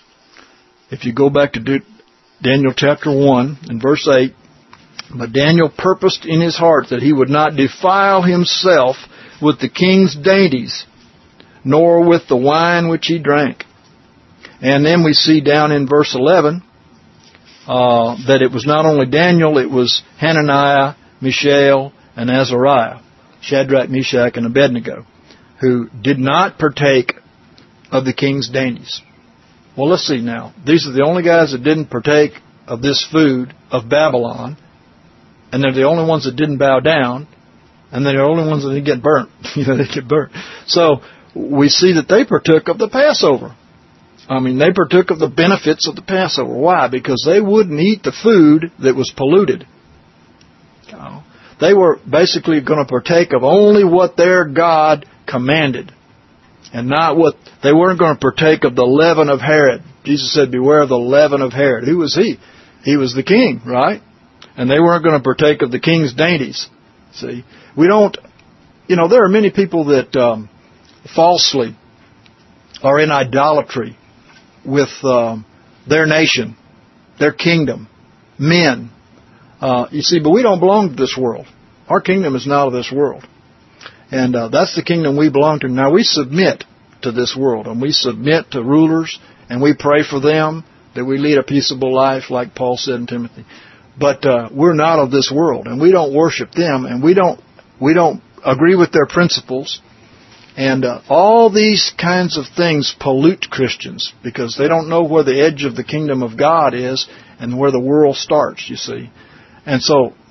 If you go back to Daniel chapter one and verse eight, but Daniel purposed in his heart that he would not defile himself with the king's dainties, nor with the wine which he drank. And then we see down in verse eleven uh, that it was not only Daniel, it was Hananiah, Mishael, and Azariah, Shadrach, Meshach, and Abednego, who did not partake of the king's dainties. Well, let's see now. These are the only guys that didn't partake of this food of Babylon, and they're the only ones that didn't bow down, and they're the only ones that didn't get burnt. You know, they get burnt. So we see that they partook of the Passover. I mean, they partook of the benefits of the Passover. Why? Because they wouldn't eat the food that was polluted. You know, they were basically going to partake of only what their God commanded, and not what they weren't going to partake of the leaven of Herod. Jesus said, "Beware of the leaven of Herod." Who was he? He was the king, right? And they weren't going to partake of the king's dainties. See, we don't. You know, there are many people that um, falsely are in idolatry with um, their nation, their kingdom, men. Uh, you see, but we don't belong to this world. Our kingdom is not of this world. And uh, that's the kingdom we belong to. Now, we submit to this world, and we submit to rulers, and we pray for them, that we lead a peaceable life, like Paul said in Timothy. But uh, we're not of this world, and we don't worship them, and we don't we don't agree with their principles. And uh, all these kinds of things pollute Christians, because they don't know where the edge of the kingdom of God is and where the world starts, you see. And so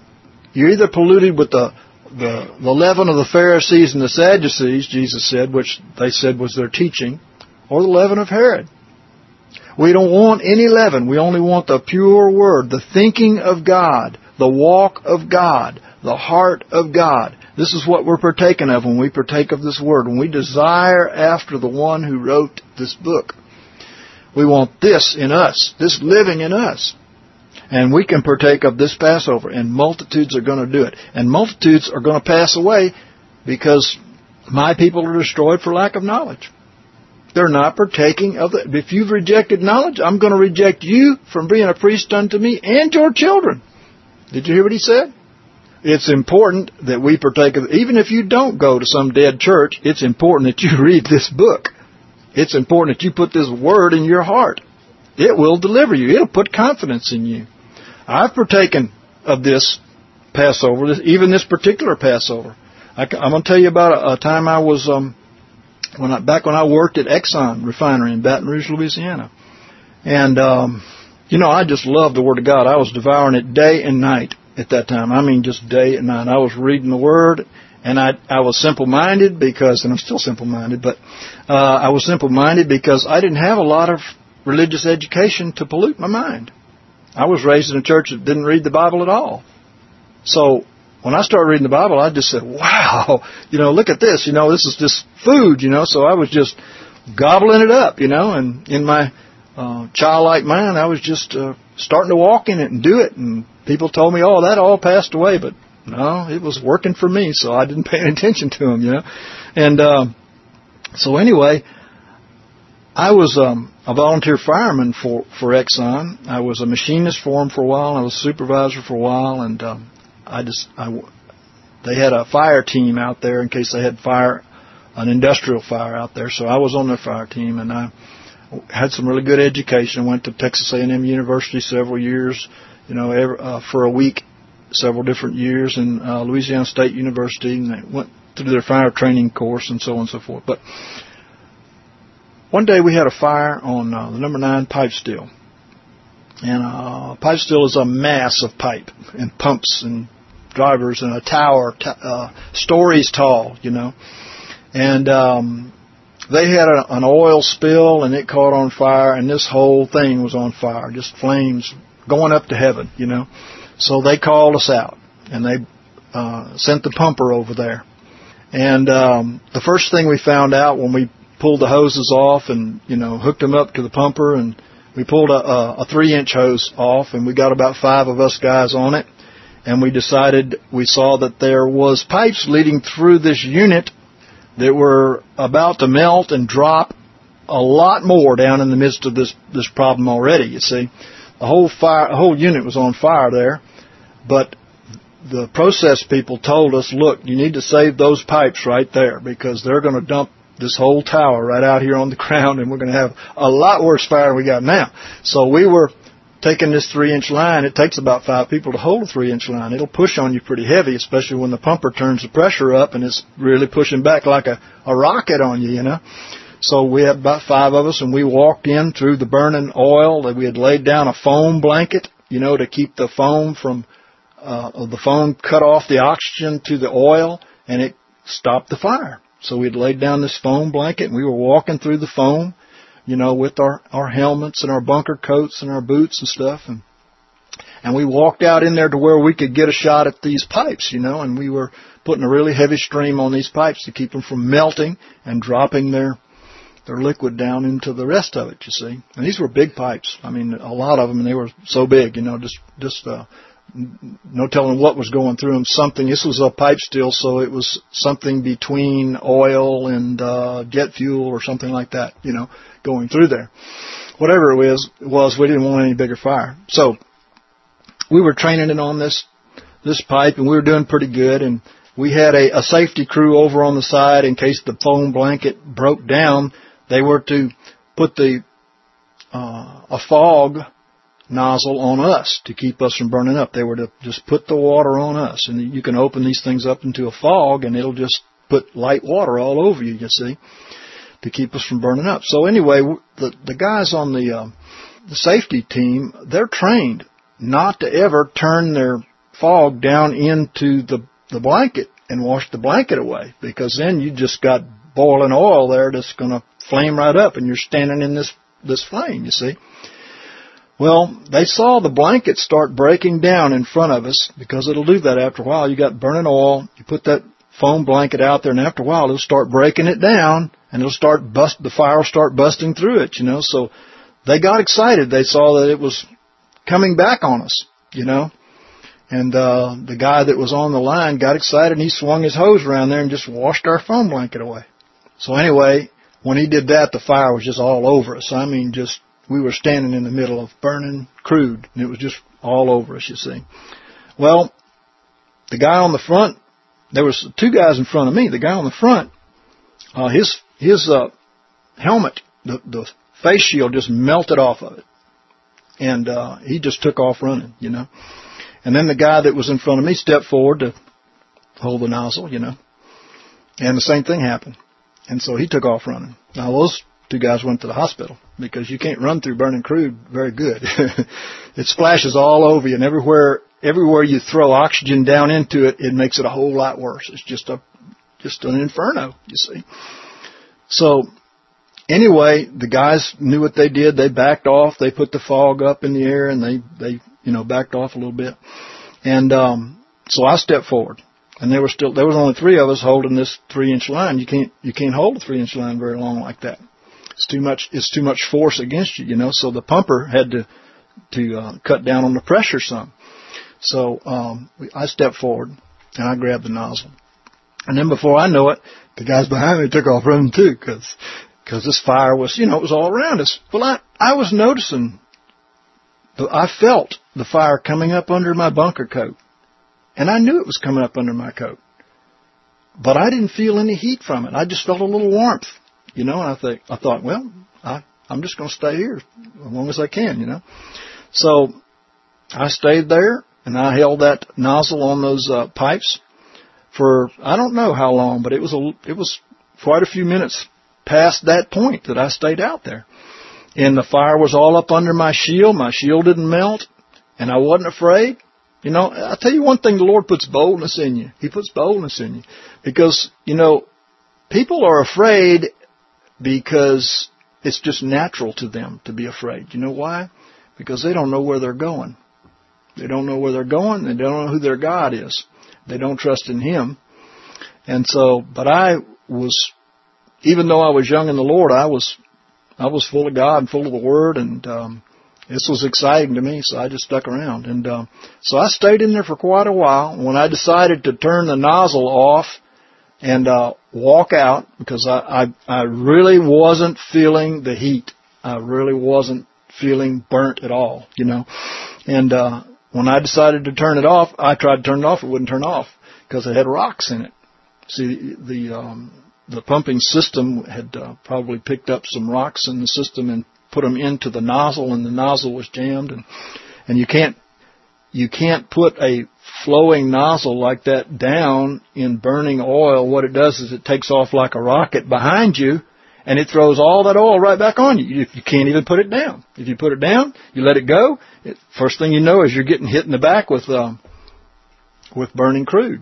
You're either polluted with the, the, the leaven of the Pharisees and the Sadducees, Jesus said, which they said was their teaching, or the leaven of Herod. We don't want any leaven. We only want the pure Word, the thinking of God, the walk of God, the heart of God. This is what we're partaking of when we partake of this Word, when we desire after the one who wrote this book. We want this in us, this living in us. And we can partake of this Passover, and multitudes are going to do it. And multitudes are going to pass away because my people are destroyed for lack of knowledge. They're not partaking of it. If you've rejected knowledge, I'm going to reject you from being a priest unto me and your children. Did you hear what he said? It's important that we partake of it. Even if you don't go to some dead church, it's important that you read this book. It's important that you put this Word in your heart. It will deliver you. It'll put confidence in you. I've partaken of this Passover, this, even this particular Passover. I, I'm going to tell you about a, a time I was, um, when I, back when I worked at Exxon Refinery in Baton Rouge, Louisiana. And, um, you know, I just loved the Word of God. I was devouring it day and night at that time. I mean, just day and night. I was reading the Word, and I, I was simple-minded because, and I'm still simple-minded, but uh, I was simple-minded because I didn't have a lot of religious education to pollute my mind. I was raised in a church that didn't read the Bible at all. So when I started reading the Bible, I just said, wow, you know, look at this. You know, this is just food, you know. So I was just gobbling it up, you know, and in my uh, childlike mind, I was just uh, starting to walk in it and do it. And people told me, oh, that all passed away. But no, it was working for me, so I didn't pay any attention to them, you know. And um, so anyway, I was um, a volunteer fireman for, for Exxon. I was a machinist for them for a while. I was a supervisor for a while, and um, I just I, they had a fire team out there in case they had fire, an industrial fire out there. So I was on their fire team, and I had some really good education. Went to Texas A and M University several years, you know, every, uh, for a week, several different years, and uh, Louisiana State University, and they went through their fire training course and so on and so forth. But one day we had a fire on uh, the number nine pipe steel. And uh, pipe steel is a mass of pipe and pumps and drivers and a tower, t- uh, stories tall, you know. And um, they had a, an oil spill, and it caught on fire, and this whole thing was on fire, just flames going up to heaven, you know. So they called us out, and they uh, sent the pumper over there. And um, the first thing we found out when we pulled the hoses off and, you know, hooked them up to the pumper, and we pulled a, a, a three-inch hose off, and we got about five of us guys on it, and we decided, we saw that there was pipes leading through this unit that were about to melt and drop a lot more down in the midst of this, this problem already, you see. The whole fire, the whole unit was on fire there, but the process people told us, look, you need to save those pipes right there because they're going to dump this whole tower right out here on the ground, and we're going to have a lot worse fire than we got now. So we were taking this three-inch line. It takes about five people to hold a three-inch line. It'll push on you pretty heavy, especially when the pumper turns the pressure up, and it's really pushing back like a, a rocket on you, you know. So we had about five of us, and we walked in through the burning oil. We had laid down a foam blanket, you know, to keep the foam from, uh, the foam cut off the oxygen to the oil, and it stopped the fire. So we'd laid down this foam blanket, and we were walking through the foam, you know, with our, our helmets and our bunker coats and our boots and stuff. And, and we walked out in there to where we could get a shot at these pipes, you know, and we were putting a really heavy stream on these pipes to keep them from melting and dropping their their liquid down into the rest of it, you see. And these were big pipes. I mean, a lot of them, and they were so big, you know, just, just, uh, no telling what was going through them. Something, this was a pipe steel, so it was something between oil and uh, jet fuel or something like that, you know, going through there. Whatever it was, it was, we didn't want any bigger fire. So we were training it on this this pipe, and we were doing pretty good. And we had a, a safety crew over on the side in case the foam blanket broke down. They were to put the uh, a fog nozzle on us to keep us from burning up. They were to just put the water on us, and you can open these things up into a fog, and it'll just put light water all over you, you see, to keep us from burning up. So anyway, the the guys on the uh, the safety team, they're trained not to ever turn their fog down into the, the blanket and washed the blanket away, because then you just got boiling oil there that's going to flame right up, and you're standing in this, this flame, you see. Well, they saw the blanket start breaking down in front of us, because it'll do that after a while. You got burning oil, you put that foam blanket out there, and after a while it'll start breaking it down, and it'll start bust, the fire will start busting through it, you know. So they got excited. They saw that it was coming back on us, you know. And uh, the guy that was on the line got excited, and he swung his hose around there and just washed our foam blanket away. So anyway, when he did that, the fire was just all over us. I mean, just, we were standing in the middle of burning crude, and it was just all over us, you see. Well, the guy on the front, there was two guys in front of me. The guy on the front, uh, his his uh, helmet, the, the face shield just melted off of it. And uh, he just took off running, you know. And then the guy that was in front of me stepped forward to hold the nozzle, you know. And the same thing happened. And so he took off running. Now, those two guys went to the hospital, because you can't run through burning crude very good. It splashes all over you, and everywhere everywhere you throw oxygen down into it, it makes it a whole lot worse. It's just a just an inferno, you see. So anyway, the guys knew what they did. They backed off. They put the fog up in the air, and they, they you know, backed off a little bit. And um, so I stepped forward. And there were still there was only three of us holding this three inch line. You can't you can't hold a three inch line very long like that. It's too much it's too much force against you, you know. So the pumper had to to uh, cut down on the pressure some. So um, we, I stepped forward and I grabbed the nozzle. And then before I know it, the guys behind me took off running too, because because this fire was, you know, it was all around us. Well, I I was noticing, I felt the fire coming up under my bunker coat. And I knew it was coming up under my coat. But I didn't feel any heat from it. I just felt a little warmth, you know. And I, think, I thought, well, I, I'm just going to stay here as long as I can, you know. So I stayed there, and I held that nozzle on those uh, pipes for, I don't know how long, but it was a, it was quite a few minutes past that point that I stayed out there. And the fire was all up under my shield. My shield didn't melt, and I wasn't afraid. You know, I'll tell you one thing, the Lord puts boldness in you. He puts boldness in you. Because, you know, people are afraid because it's just natural to them to be afraid. You know why? Because they don't know where they're going. They don't know where they're going. They don't know who their God is. They don't trust in Him. And so, but I was, even though I was young in the Lord, I was, I was full of God and full of the Word, and, um, this was exciting to me, so I just stuck around. And uh, so I stayed in there for quite a while. When I decided to turn the nozzle off and uh, walk out, because I, I, I really wasn't feeling the heat. I really wasn't feeling burnt at all, you know. And uh, when I decided to turn it off, I tried to turn it off. It wouldn't turn off because it had rocks in it. See, the um, the pumping system had uh, probably picked up some rocks in the system and put them into the nozzle, and the nozzle was jammed, and and you can't you can't put a flowing nozzle like that down in burning oil. What it does is it takes off like a rocket behind you, and it throws all that oil right back on you. You, you can't even put it down. If you put it down, you let it go, it, first thing you know is you're getting hit in the back with um, with burning crude.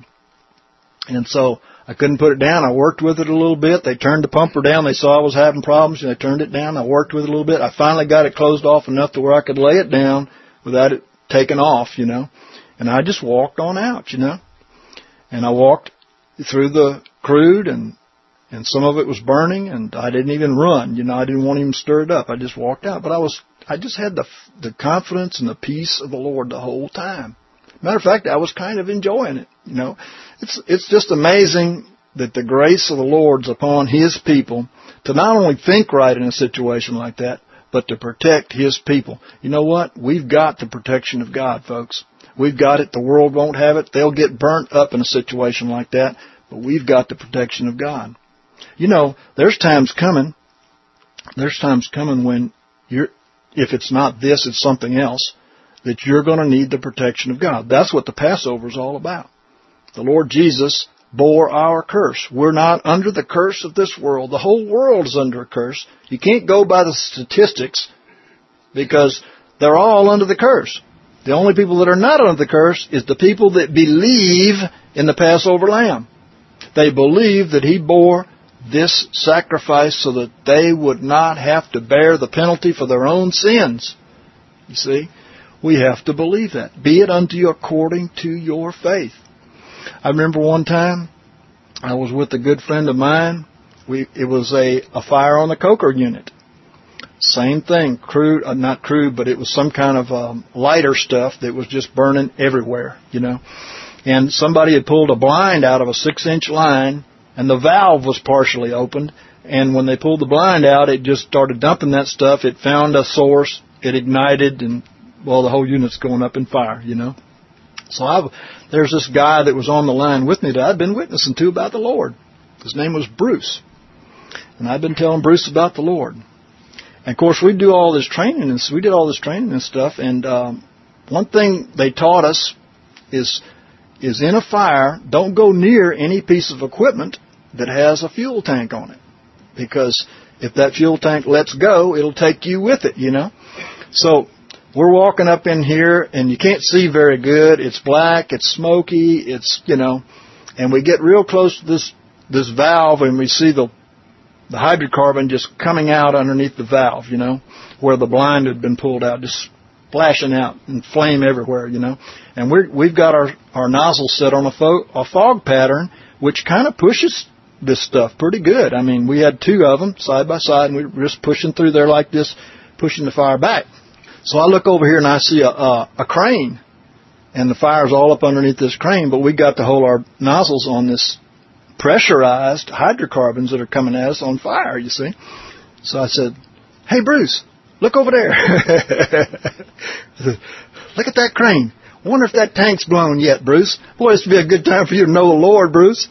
And so I couldn't put it down. I worked with it a little bit. They turned the pumper down. They saw I was having problems, and they turned it down. I worked with it a little bit. I finally got it closed off enough to where I could lay it down without it taking off, you know. And I just walked on out, you know. And I walked through the crude, and and some of it was burning, and I didn't even run, you know. I didn't want to even stir it up. I just walked out. But I was, I just had the the confidence and the peace of the Lord the whole time. Matter of fact, I was kind of enjoying it, you know. It's it's just amazing that the grace of the Lord's upon His people to not only think right in a situation like that, but to protect His people. You know what? We've got the protection of God, folks. We've got it. The world won't have it. They'll get burnt up in a situation like that, but we've got the protection of God. You know, there's times coming, there's times coming when you're, if it's not this, it's something else, that you're going to need the protection of God. That's what the Passover is all about. The Lord Jesus bore our curse. We're not under the curse of this world. The whole world is under a curse. You can't go by the statistics because they're all under the curse. The only people that are not under the curse is the people that believe in the Passover lamb. They believe that he bore this sacrifice so that they would not have to bear the penalty for their own sins. You see, we have to believe that. Be it unto you according to your faith. I remember one time I was with a good friend of mine. We, it was a, a fire on the coker unit. Same thing, crude, uh, not crude, but it was some kind of um, lighter stuff that was just burning everywhere, you know. And somebody had pulled a blind out of a six-inch line, and the valve was partially opened. And when they pulled the blind out, it just started dumping that stuff. It found a source, it ignited, and, well, the whole unit's going up in fire, you know. So I, there's this guy that was on the line with me that I'd been witnessing to about the Lord. His name was Bruce. And I'd been telling Bruce about the Lord. And, of course, we do all this training, and we did all this training and stuff. And um, one thing they taught us is, is in a fire, don't go near any piece of equipment that has a fuel tank on it. Because if that fuel tank lets go, it'll take you with it, you know. So we're walking up in here, and you can't see very good. It's black, it's smoky, it's, you know. And we get real close to this, this valve, and we see the the hydrocarbon just coming out underneath the valve, you know, where the blind had been pulled out, just splashing out and flame everywhere, you know. And we're, we've got our, our nozzle set on a, fo- a fog pattern, which kind of pushes this stuff pretty good. I mean, we had two of them side by side, and we were just pushing through there like this, pushing the fire back. So I look over here, and I see a, a, a crane, and the fire's all up underneath this crane, but we got to hold our nozzles on this pressurized hydrocarbons that are coming at us on fire, you see. So I said, hey, Bruce, look over there. Look at that crane. I wonder if that tank's blown yet, Bruce. Boy, this would be a good time for you to know the Lord, Bruce.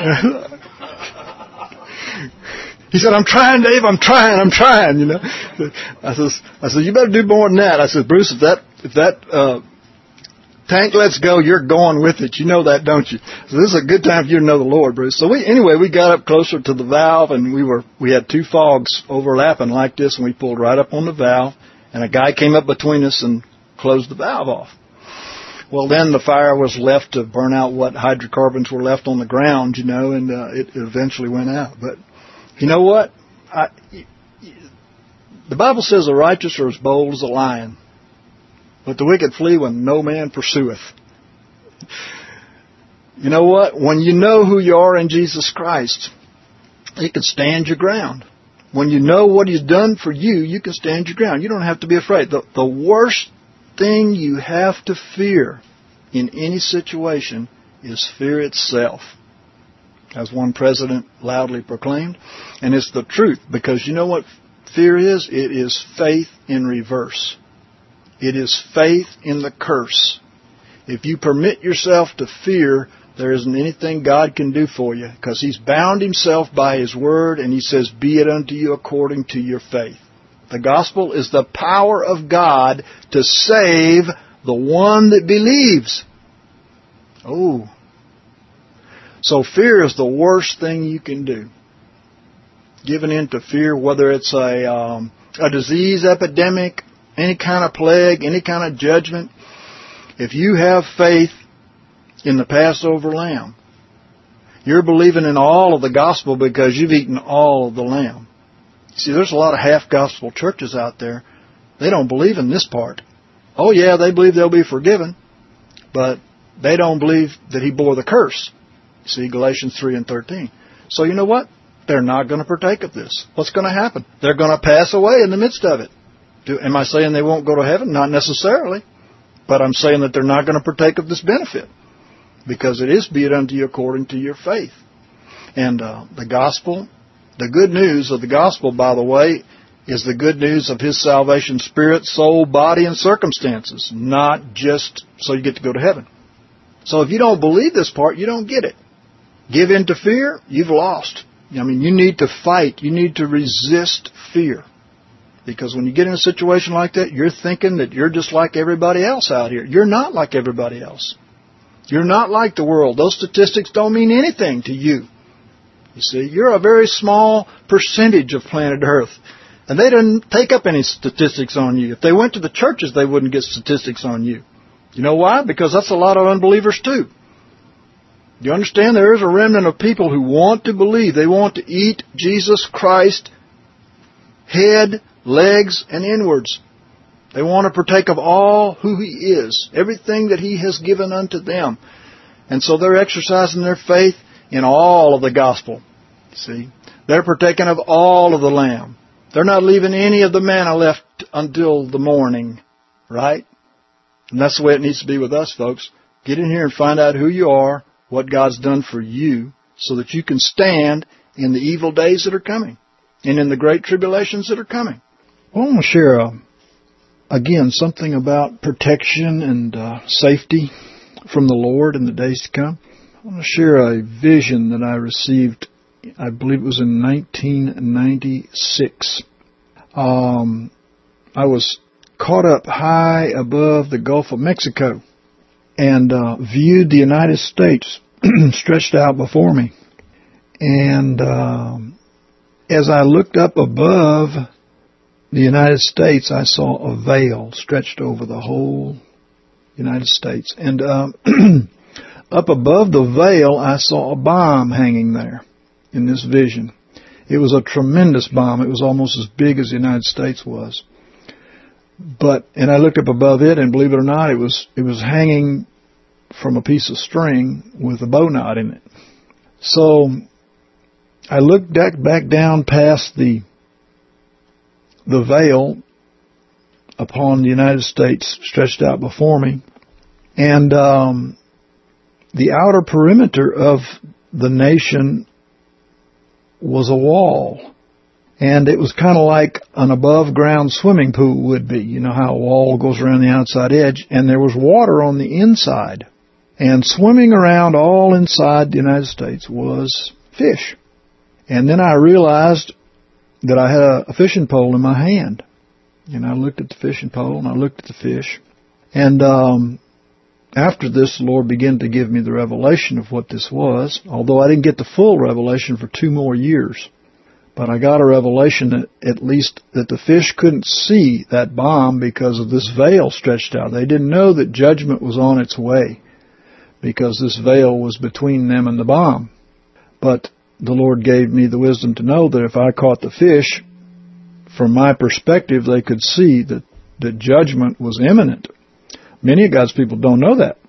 He said, I'm trying, Dave, I'm trying, I'm trying, you know. I said, I said, you better do more than that. I said, Bruce, if that, if that, uh, tank lets go, you're going with it. You know that, don't you? So this is a good time for you to know the Lord, Bruce. So we, anyway, we got up closer to the valve, and we were, we had two fogs overlapping like this, and we pulled right up on the valve, and a guy came up between us and closed the valve off. Well, then the fire was left to burn out what hydrocarbons were left on the ground, you know, and uh, it eventually went out. But you know what? I, the Bible says the righteous are as bold as a lion, but the wicked flee when no man pursueth. You know what? When you know who you are in Jesus Christ, you can stand your ground. When you know what He's done for you, you can stand your ground. You don't have to be afraid. The, the worst thing you have to fear in any situation is fear itself, as one president loudly proclaimed. And it's the truth, because you know what fear is? It is faith in reverse. It is faith in the curse. If you permit yourself to fear, there isn't anything God can do for you, because He's bound Himself by His Word, and He says, be it unto you according to your faith. The gospel is the power of God to save the one that believes. Oh. So fear is the worst thing you can do. Giving in to fear, whether it's a, um, a disease epidemic, any kind of plague, any kind of judgment. If you have faith in the Passover lamb, you're believing in all of the gospel because you've eaten all of the lamb. See, there's a lot of half-gospel churches out there. They don't believe in this part. Oh, yeah, they believe they'll be forgiven, but they don't believe that He bore the curse. See, Galatians three and thirteen. So you know what? They're not going to partake of this. What's going to happen? They're going to pass away in the midst of it. Do, am I saying they won't go to heaven? Not necessarily. But I'm saying that they're not going to partake of this benefit, because it is be it unto you according to your faith. And uh, the gospel, the good news of the gospel, by the way, is the good news of His salvation, spirit, soul, body, and circumstances, not just so you get to go to heaven. So if you don't believe this part, you don't get it. Give in to fear, you've lost. I mean, you need to fight. You need to resist fear. Because when you get in a situation like that, you're thinking that you're just like everybody else out here. You're not like everybody else. You're not like the world. Those statistics don't mean anything to you. You see, you're a very small percentage of planet Earth. And they didn't take up any statistics on you. If they went to the churches, they wouldn't get statistics on you. You know why? Because that's a lot of unbelievers too. You understand? There is a remnant of people who want to believe. They want to eat Jesus Christ, head, legs, and inwards. They want to partake of all who He is, everything that He has given unto them. And so they're exercising their faith in all of the gospel. See? They're partaking of all of the lamb. They're not leaving any of the manna left until the morning. Right? And that's the way it needs to be with us, folks. Get in here and find out who you are, what God's done for you, so that you can stand in the evil days that are coming and in the great tribulations that are coming. Well, I want to share, uh, again, something about protection and uh, safety from the Lord in the days to come. I want to share a vision that I received, I believe it was in nineteen ninety-six. Um, I was caught up high above the Gulf of Mexico and uh, viewed the United States stretched out before me. And um, as I looked up above the United States, I saw a veil stretched over the whole United States. And um, up above the veil, I saw a bomb hanging there in this vision. It was a tremendous bomb. It was almost as big as the United States was. But, and I looked up above it, and believe it or not, it was, it was hanging from a piece of string with a bow knot in it. So, I looked back, back down past the, the veil upon the United States stretched out before me, and, um, the outer perimeter of the nation was a wall. And it was kind of like an above-ground swimming pool would be. You know how a wall goes around the outside edge, and there was water on the inside. And swimming around all inside the United States was fish. And then I realized that I had a, a fishing pole in my hand. And I looked at the fishing pole, and I looked at the fish. And um, after this, the Lord began to give me the revelation of what this was, although I didn't get the full revelation for two more years. But I got a revelation that at least that the fish couldn't see that bomb because of this veil stretched out. They didn't know that judgment was on its way because this veil was between them and the bomb. But the Lord gave me the wisdom to know that if I caught the fish, from my perspective, they could see that the judgment was imminent. Many of God's people don't know that,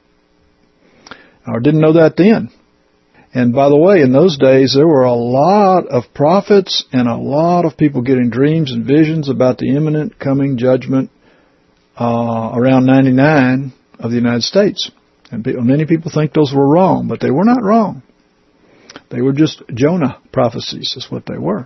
or didn't know that then. And by the way, in those days, there were a lot of prophets and a lot of people getting dreams and visions about the imminent coming judgment uh, around ninety-nine of the United States. And many people think those were wrong, but they were not wrong. They were just Jonah prophecies, is what they were.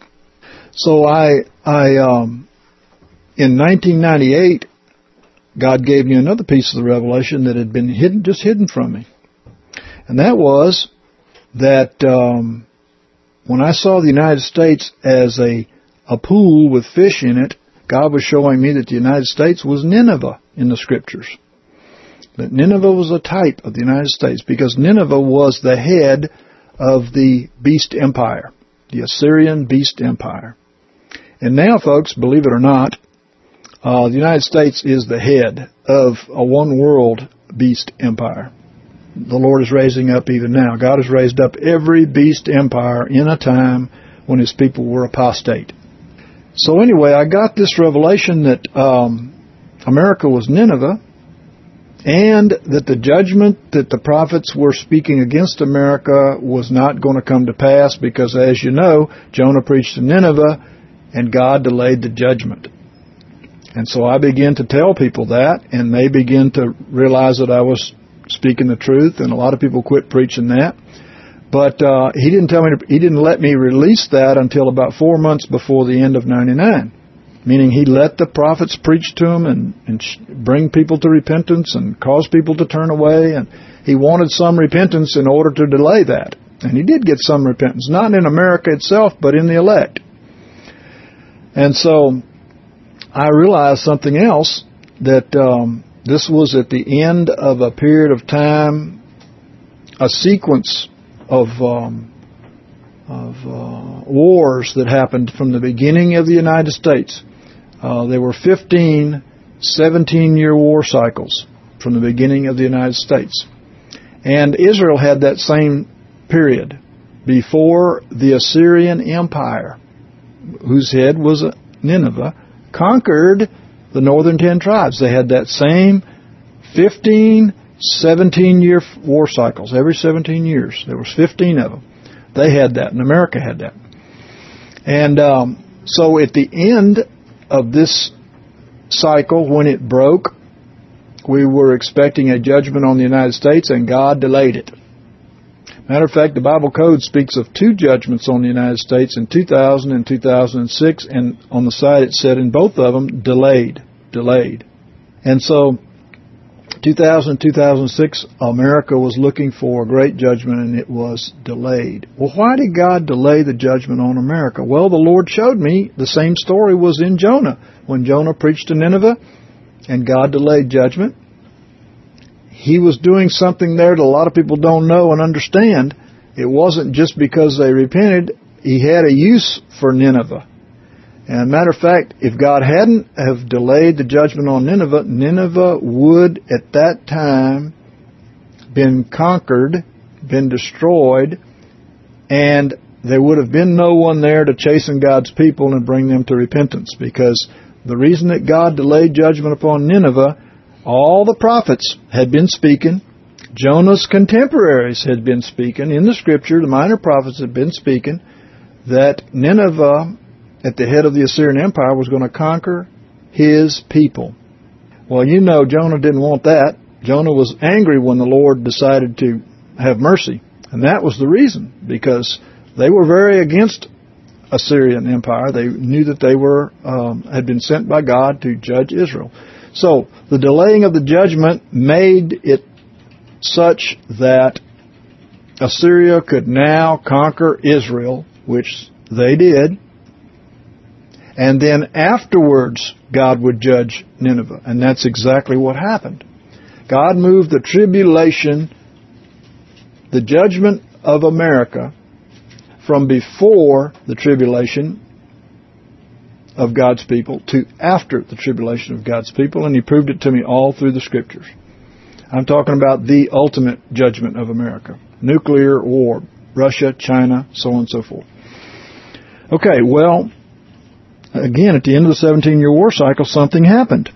So I, I, um, in nineteen ninety-eight, God gave me another piece of the revelation that had been hidden, just hidden from me. And that was that um, when I saw the United States as a, a pool with fish in it, God was showing me that the United States was Nineveh in the Scriptures. That Nineveh was a type of the United States because Nineveh was the head of the beast empire, the Assyrian beast empire. And now, folks, believe it or not, uh, the United States is the head of a one-world beast empire. The Lord is raising up even now. God has raised up every beast empire in a time when His people were apostate. So anyway, I got this revelation that um, America was Nineveh, and that the judgment that the prophets were speaking against America was not going to come to pass because, as you know, Jonah preached to Nineveh, and God delayed the judgment. And so I began to tell people that, and they began to realize that I was speaking the truth, and a lot of people quit preaching that. But uh, he didn't tell me. To, he didn't let me release that until about four months before the end of ninety-nine. Meaning he let the prophets preach to them and, and bring people to repentance and cause people to turn away. And he wanted some repentance in order to delay that. And he did get some repentance, not in America itself, but in the elect. And so I realized something else, that um, this was at the end of a period of time, a sequence of um, of uh, wars that happened from the beginning of the United States. Uh, there were fifteen seventeen-year war cycles from the beginning of the United States. And Israel had that same period before the Assyrian Empire, whose head was Nineveh, conquered the northern ten tribes. They had that same fifteen, seventeen-year war cycles. Every seventeen years. There was fifteen of them. They had that, and America had that. And um, so at the end of this cycle, when it broke, we were expecting a judgment on the United States, and God delayed it. Matter of fact, the Bible Code speaks of two judgments on the United States in two thousand and two thousand six, and on the side it said in both of them, delayed, delayed. And so, two thousand, two thousand six, America was looking for a great judgment, and it was delayed. Well, why did God delay the judgment on America? Well, the Lord showed me the same story was in Jonah. When Jonah preached to Nineveh, and God delayed judgment, He was doing something there that a lot of people don't know and understand. It wasn't just because they repented. He had a use for Nineveh. And matter of fact, if God hadn't have delayed the judgment on Nineveh, Nineveh would at that time been conquered, been destroyed, and there would have been no one there to chasten God's people and bring them to repentance. Because the reason that God delayed judgment upon Nineveh, all the prophets had been speaking. Jonah's contemporaries had been speaking. In the Scripture, the minor prophets had been speaking that Nineveh, at the head of the Assyrian Empire, was going to conquer his people. Well, you know Jonah didn't want that. Jonah was angry when the Lord decided to have mercy. And that was the reason, because they were very against Assyrian Empire. They knew that they were um, had been sent by God to judge Israel. So the delaying of the judgment made it such that Assyria could now conquer Israel, which they did. And then afterwards, God would judge Nineveh. And that's exactly what happened. God moved the tribulation, the judgment of America, from before the tribulation of God's people to after the tribulation of God's people, and He proved it to me all through the Scriptures. I'm talking about the ultimate judgment of America. Nuclear war. Russia, China, so on and so forth. Okay, well, again, at the end of the seventeen-year war cycle, something happened.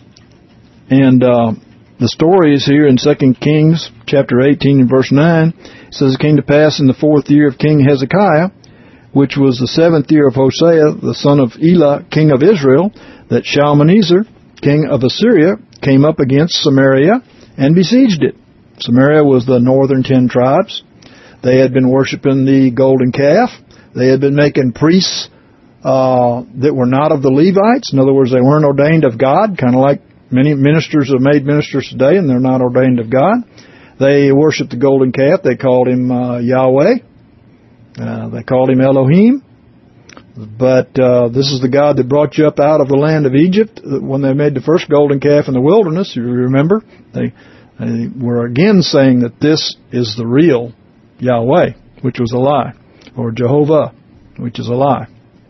And uh, the story is here in Second Kings chapter eighteen and verse nine. It says, it came to pass in the fourth year of King Hezekiah, which was the seventh year of Hosea, the son of Elah, king of Israel, that Shalmaneser, king of Assyria, came up against Samaria and besieged it. Samaria was the northern ten tribes. They had been worshiping the golden calf. They had been making priests uh, that were not of the Levites. In other words, they weren't ordained of God, kind of like many ministers have made ministers today, and they're not ordained of God. They worshiped the golden calf. They called him uh, Yahweh. Uh, they called him Elohim. But uh, this is the God that brought you up out of the land of Egypt when they made the first golden calf in the wilderness. You remember? They, they were again saying that this is the real Yahweh, which was a lie, or Jehovah, which is a lie.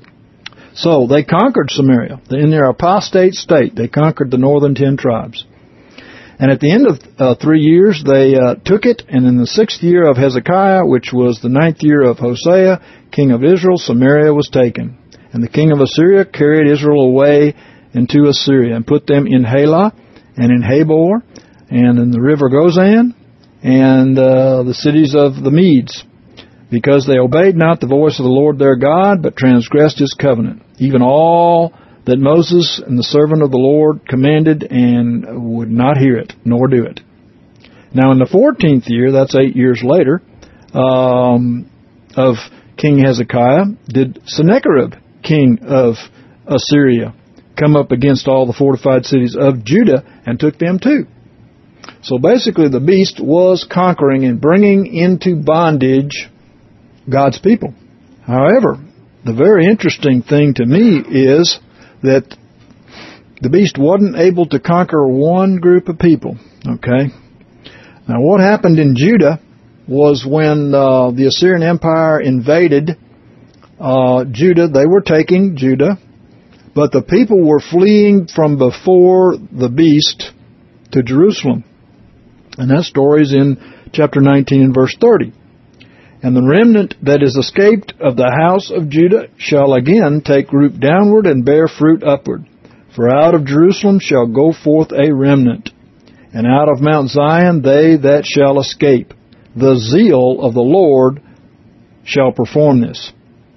So they conquered Samaria. In their apostate state, they conquered the northern ten tribes. And at the end of uh, three years, they uh, took it, and in the sixth year of Hezekiah, which was the ninth year of Hosea, king of Israel, Samaria was taken. And the king of Assyria carried Israel away into Assyria, and put them in Halah, and in Habor, and in the river Gozan, and uh, the cities of the Medes, because they obeyed not the voice of the Lord their God, but transgressed His covenant, even all that Moses and the servant of the Lord commanded, and would not hear it, nor do it. Now in the fourteenth year, that's eight years later, um, of King Hezekiah, did Sennacherib, king of Assyria, come up against all the fortified cities of Judah, and took them too. So basically the beast was conquering and bringing into bondage God's people. However, the very interesting thing to me is that the beast wasn't able to conquer one group of people. Okay? Now what happened in Judah was when uh, the Assyrian Empire invaded uh, Judah, they were taking Judah, but the people were fleeing from before the beast to Jerusalem. And that story is in chapter nineteen and verse thirty. And the remnant that is escaped of the house of Judah shall again take root downward and bear fruit upward. For out of Jerusalem shall go forth a remnant, and out of Mount Zion they that shall escape. The zeal of the Lord shall perform this.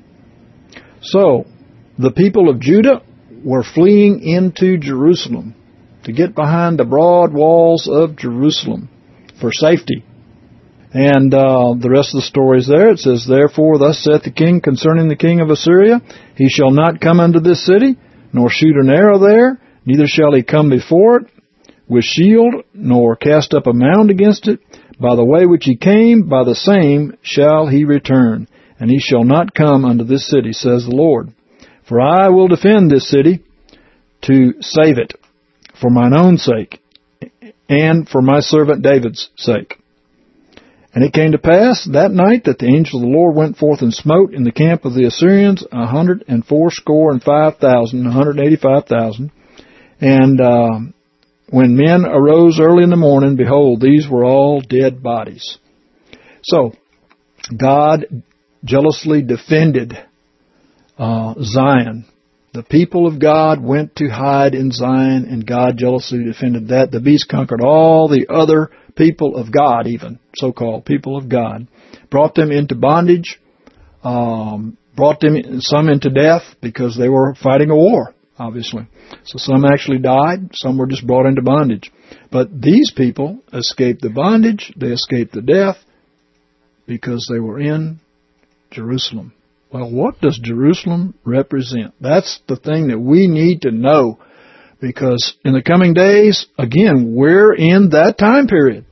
So, the people of Judah were fleeing into Jerusalem to get behind the broad walls of Jerusalem for safety. And uh, the rest of the story is there. It says, Therefore thus saith the king concerning the king of Assyria, He shall not come unto this city, nor shoot an arrow there, neither shall he come before it with shield, nor cast up a mound against it. By the way which he came, by the same shall he return, and he shall not come unto this city, says the Lord. For I will defend this city to save it, for mine own sake, and for my servant David's sake. And it came to pass that night that the angel of the Lord went forth and smote in the camp of the Assyrians a hundred and fourscore and five thousand, a hundred and eighty-five thousand. And uh, when men arose early in the morning, behold, these were all dead bodies. So, God jealously defended uh, Zion. The people of God went to hide in Zion, and God jealously defended that. The beast conquered all the other people of God, even so-called people of God, brought them into bondage, um, brought them some into death because they were fighting a war, obviously. So some actually died, some were just brought into bondage. But these people escaped the bondage, they escaped the death because they were in Jerusalem. Well, what does Jerusalem represent? That's the thing that we need to know, because in the coming days, again, we're in that time period.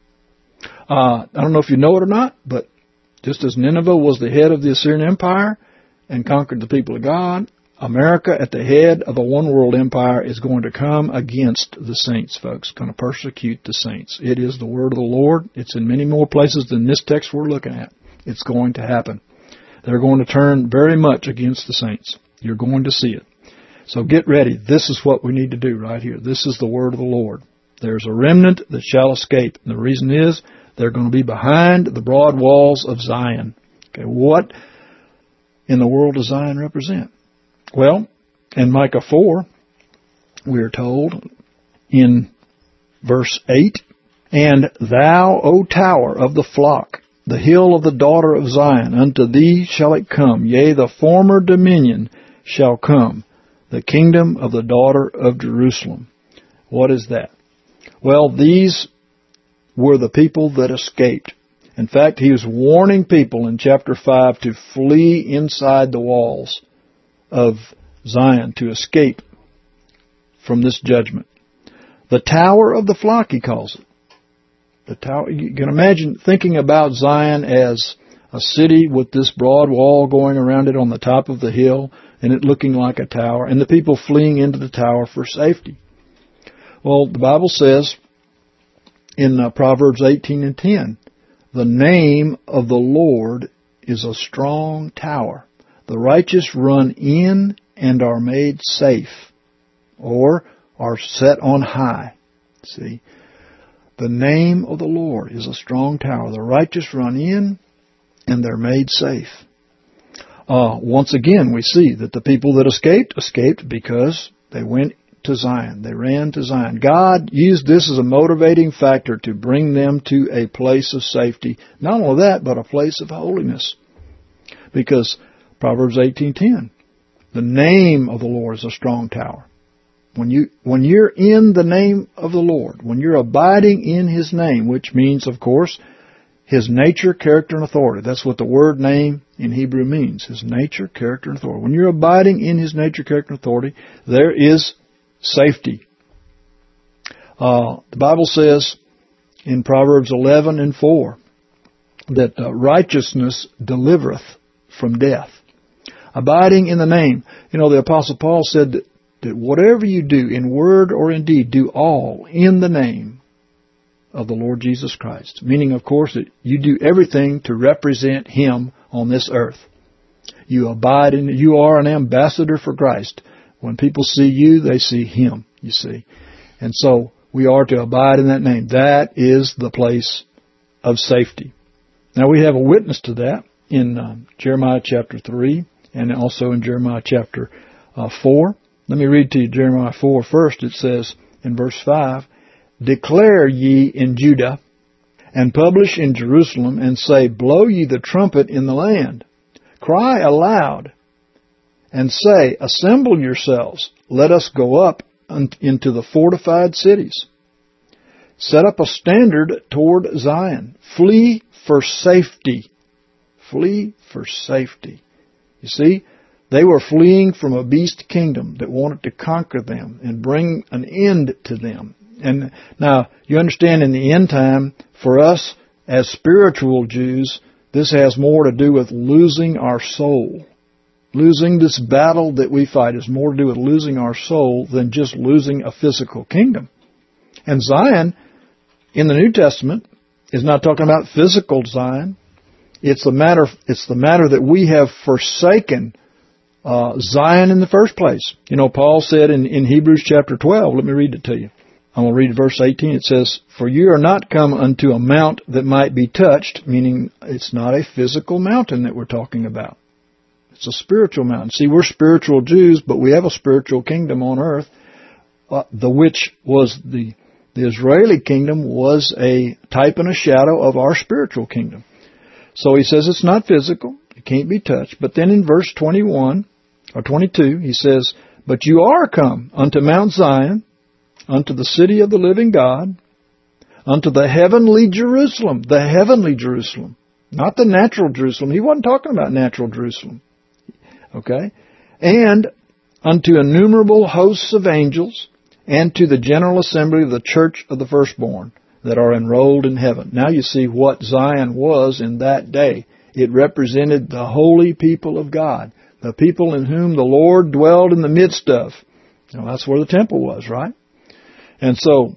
Uh, I don't know if you know it or not, but just as Nineveh was the head of the Assyrian Empire and conquered the people of God, America at the head of a one-world empire is going to come against the saints, folks, going to persecute the saints. It is the word of the Lord. It's in many more places than this text we're looking at. It's going to happen. They're going to turn very much against the saints. You're going to see it. So get ready. This is what we need to do right here. This is the word of the Lord. There's a remnant that shall escape. And the reason is they're going to be behind the broad walls of Zion. Okay, what in the world does Zion represent? Well, in Micah four, we are told in verse eight, And thou, O tower of the flock, the hill of the daughter of Zion, unto thee shall it come, yea, the former dominion shall come, the kingdom of the daughter of Jerusalem. What is that? Well, these were the people that escaped. In fact, he was warning people in chapter five to flee inside the walls of Zion, to escape from this judgment. The tower of the flock, he calls it. The tower. You can imagine thinking about Zion as a city with this broad wall going around it on the top of the hill, and it looking like a tower, and the people fleeing into the tower for safety. Well, the Bible says in uh, Proverbs eighteen and ten, the name of the Lord is a strong tower. The righteous run in and are made safe, or are set on high. See? The name of the Lord is a strong tower. The righteous run in and they're made safe. Uh, once again, we see that the people that escaped, escaped because they went to Zion. They ran to Zion. God used this as a motivating factor to bring them to a place of safety. Not only that, but a place of holiness. Because Proverbs eighteen ten, the name of the Lord is a strong tower. When you, when you're in the name of the Lord, when you're abiding in His name, which means, of course, His nature, character, and authority. That's what the word name in Hebrew means. His nature, character, and authority. When you're abiding in His nature, character, and authority, there is safety. Uh, the Bible says in Proverbs eleven and four that uh, righteousness delivereth from death. Abiding in the name. You know, the Apostle Paul said that, that whatever you do in word or in deed, do all in the name of the Lord Jesus Christ. Meaning, of course, that you do everything to represent Him on this earth. You abide in, you are an ambassador for Christ. When people see you, they see Him, you see. And so, we are to abide in that name. That is the place of safety. Now we have a witness to that in uh, Jeremiah chapter three and also in Jeremiah chapter uh, four. Let me read to you Jeremiah four first. It says in verse five, "Declare ye in Judah, and publish in Jerusalem, and say, Blow ye the trumpet in the land. Cry aloud, and say, Assemble yourselves, let us go up into the fortified cities. Set up a standard toward Zion. Flee for safety." Flee for safety. You see, they were fleeing from a beast kingdom that wanted to conquer them and bring an end to them. And now, you understand, in the end time, for us as spiritual Jews, this has more to do with losing our soul. Losing this battle that we fight is more to do with losing our soul than just losing a physical kingdom. And Zion, in the New Testament, is not talking about physical Zion. It's the matter, it's the matter that we have forsaken uh, Zion in the first place. You know, Paul said in, in Hebrews chapter twelve, let me read it to you. I'm going to read verse eighteen. It says, "For you are not come unto a mount that might be touched," meaning it's not a physical mountain that we're talking about. It's a spiritual mountain. See, we're spiritual Jews, but we have a spiritual kingdom on earth, uh, the which was the, the Israeli kingdom was a type and a shadow of our spiritual kingdom. So he says it's not physical. It can't be touched. But then in verse twenty-one, or twenty-two, he says, "But you are come unto Mount Zion, unto the city of the living God, unto the heavenly Jerusalem." The heavenly Jerusalem. Not the natural Jerusalem. He wasn't talking about natural Jerusalem. Okay? "And unto innumerable hosts of angels, and to the general assembly of the church of the firstborn, that are enrolled in heaven." Now you see what Zion was in that day. It represented the holy people of God, the people in whom the Lord dwelled in the midst of. Now that's where the temple was, right? And so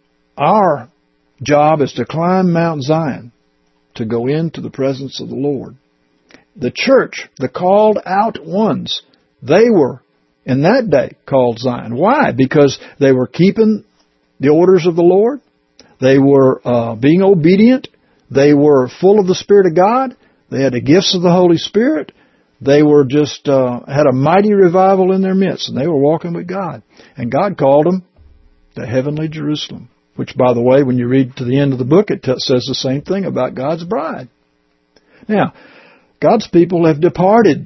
our job is to climb Mount Zion, to go into the presence of the Lord. The church, the called out ones, they were in that day called Zion. Why? Because they were keeping the orders of the Lord. They were uh, being obedient. They were full of the Spirit of God. They had the gifts of the Holy Spirit. They were just uh, had a mighty revival in their midst, and they were walking with God. And God called them the heavenly Jerusalem, which, by the way, when you read to the end of the book, it t- says the same thing about God's bride. Now, God's people have departed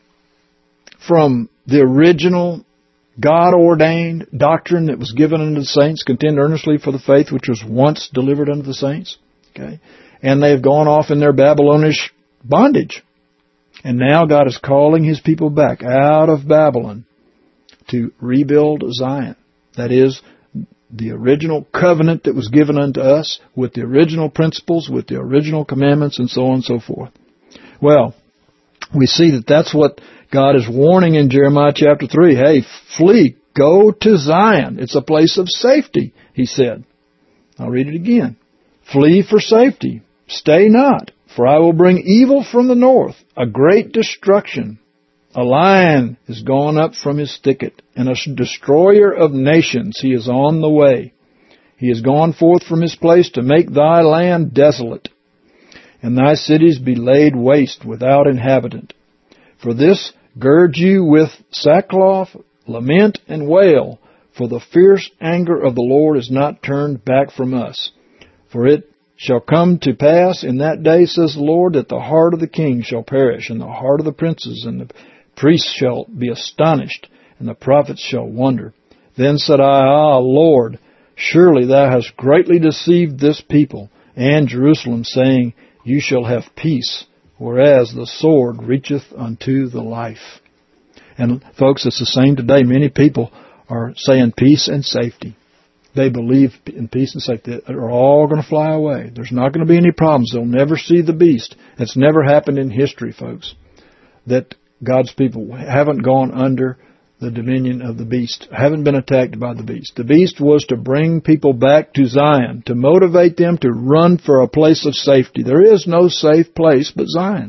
from the original God-ordained doctrine that was given unto the saints. "Contend earnestly for the faith which was once delivered unto the saints." Okay, and they've gone off in their Babylonish bondage. And now God is calling His people back out of Babylon to rebuild Zion. That is, the original covenant that was given unto us with the original principles, with the original commandments, and so on and so forth. Well, we see that that's what God is warning in Jeremiah chapter three. Hey, flee, go to Zion. It's a place of safety, He said. I'll read it again. "Flee for safety. Stay not, for I will bring evil from the north, a great destruction. A lion is gone up from his thicket, and a destroyer of nations. He is on the way. He is gone forth from his place to make thy land desolate, and thy cities be laid waste without inhabitant. For this gird you with sackcloth, lament and wail, for the fierce anger of the Lord is not turned back from us. For it shall come to pass in that day, says the Lord, that the heart of the king shall perish, and the heart of the princes, and the priests shall be astonished, and the prophets shall wonder. Then said I, Ah, Lord, surely thou hast greatly deceived this people and Jerusalem, saying, You shall have peace, whereas the sword reacheth unto the life. And folks, it's the same today. Many people are saying peace and safety. They believe in peace and safety. They're all going to fly away. There's not going to be any problems. They'll never see the beast. It's never happened in history, folks, that God's people haven't gone under the dominion of the beast, haven't been attacked by the beast. The beast was to bring people back to Zion, to motivate them to run for a place of safety. There is no safe place but Zion.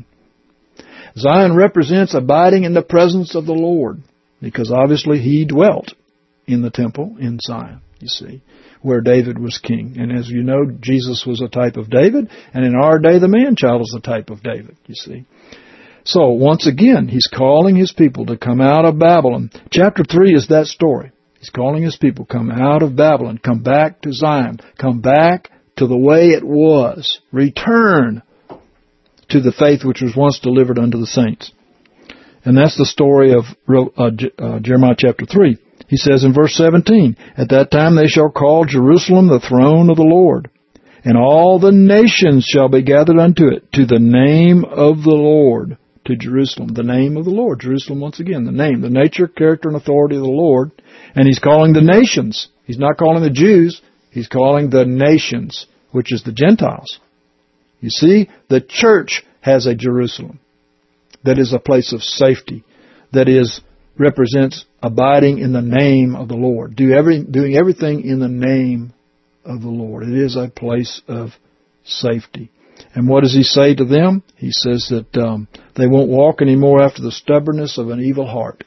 Zion represents abiding in the presence of the Lord, because obviously He dwelt in the temple in Zion. you see, where David was king. And as you know, Jesus was a type of David, and in our day the man-child is a type of David, you see. So, once again, he's calling his people to come out of Babylon. Chapter three is that story. He's calling his people, come out of Babylon, come back to Zion, come back to the way it was, return to the faith which was once delivered unto the saints. And that's the story of uh, uh, Jeremiah chapter three. He says in verse seventeen, At that time they shall call Jerusalem the throne of the Lord, and all the nations shall be gathered unto it, to the name of the Lord, to Jerusalem. The name of the Lord. Jerusalem, once again, the name, the nature, character, and authority of the Lord. And he's calling the nations. He's not calling the Jews. He's calling the nations, which is the Gentiles. You see, the church has a Jerusalem that is a place of safety, that is represents abiding in the name of the Lord, do every, doing everything in the name of the Lord. It is a place of safety. And what does he say to them? He says that um, they won't walk anymore after the stubbornness of an evil heart.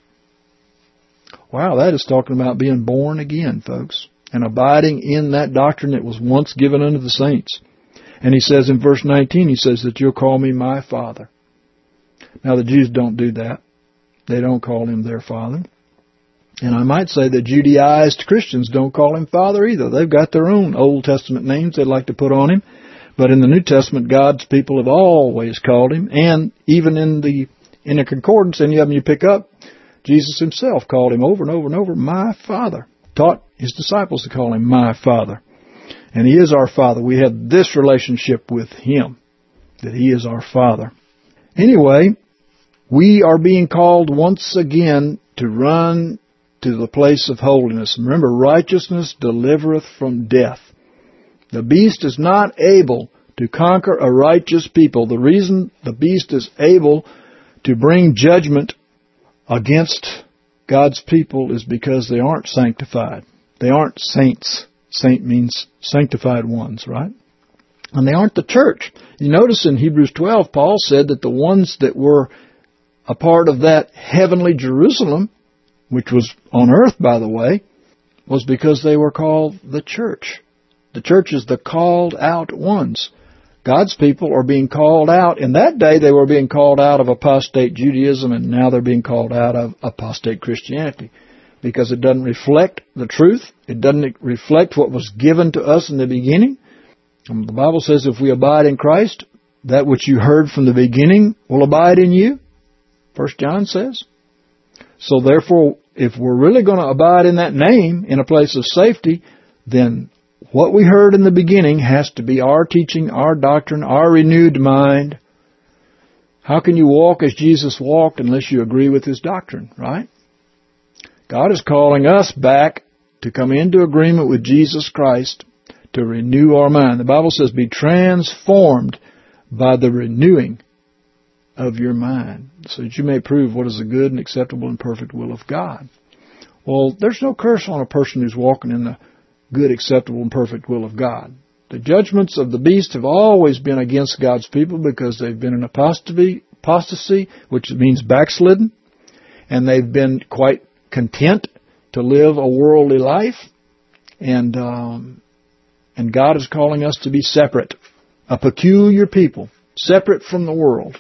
Wow, that is talking about being born again, folks, and abiding in that doctrine that was once given unto the saints. And he says in verse nineteen, he says that you'll call me my Father. Now, the Jews don't do that. They don't call him their Father. And I might say that Judaized Christians don't call him Father either. They've got their own Old Testament names they'd like to put on him. But in the New Testament, God's people have always called him. And even in the in the concordance, any of them you pick up, Jesus himself called him over and over and over, my Father. Taught his disciples to call him my Father. And he is our Father. We have this relationship with him, that he is our Father. Anyway, we are being called once again to run to the place of holiness. Remember, righteousness delivereth from death. The beast is not able to conquer a righteous people. The reason the beast is able to bring judgment against God's people is because they aren't sanctified. They aren't saints. Saint means sanctified ones, right? And they aren't the church. You notice in Hebrews twelve, Paul said that the ones that were a part of that heavenly Jerusalem, which was on earth, by the way, was because they were called the church. The church is the called out ones. God's people are being called out. In that day, they were being called out of apostate Judaism, and now they're being called out of apostate Christianity, because it doesn't reflect the truth. It doesn't reflect what was given to us in the beginning. And the Bible says if we abide in Christ, that which you heard from the beginning will abide in you. First John says. So therefore, if we're really going to abide in that name in a place of safety, then what we heard in the beginning has to be our teaching, our doctrine, our renewed mind. How can you walk as Jesus walked unless you agree with his doctrine, right? God is calling us back to come into agreement with Jesus Christ to renew our mind. The Bible says, be transformed by the renewing of your mind, so that you may prove what is the good and acceptable and perfect will of God. Well, there's no curse on a person who's walking in the good, acceptable, and perfect will of God. The judgments of the beast have always been against God's people because they've been in apostasy, apostasy, which means backslidden, and they've been quite content to live a worldly life, and um, and God is calling us to be separate, a peculiar people, separate from the world.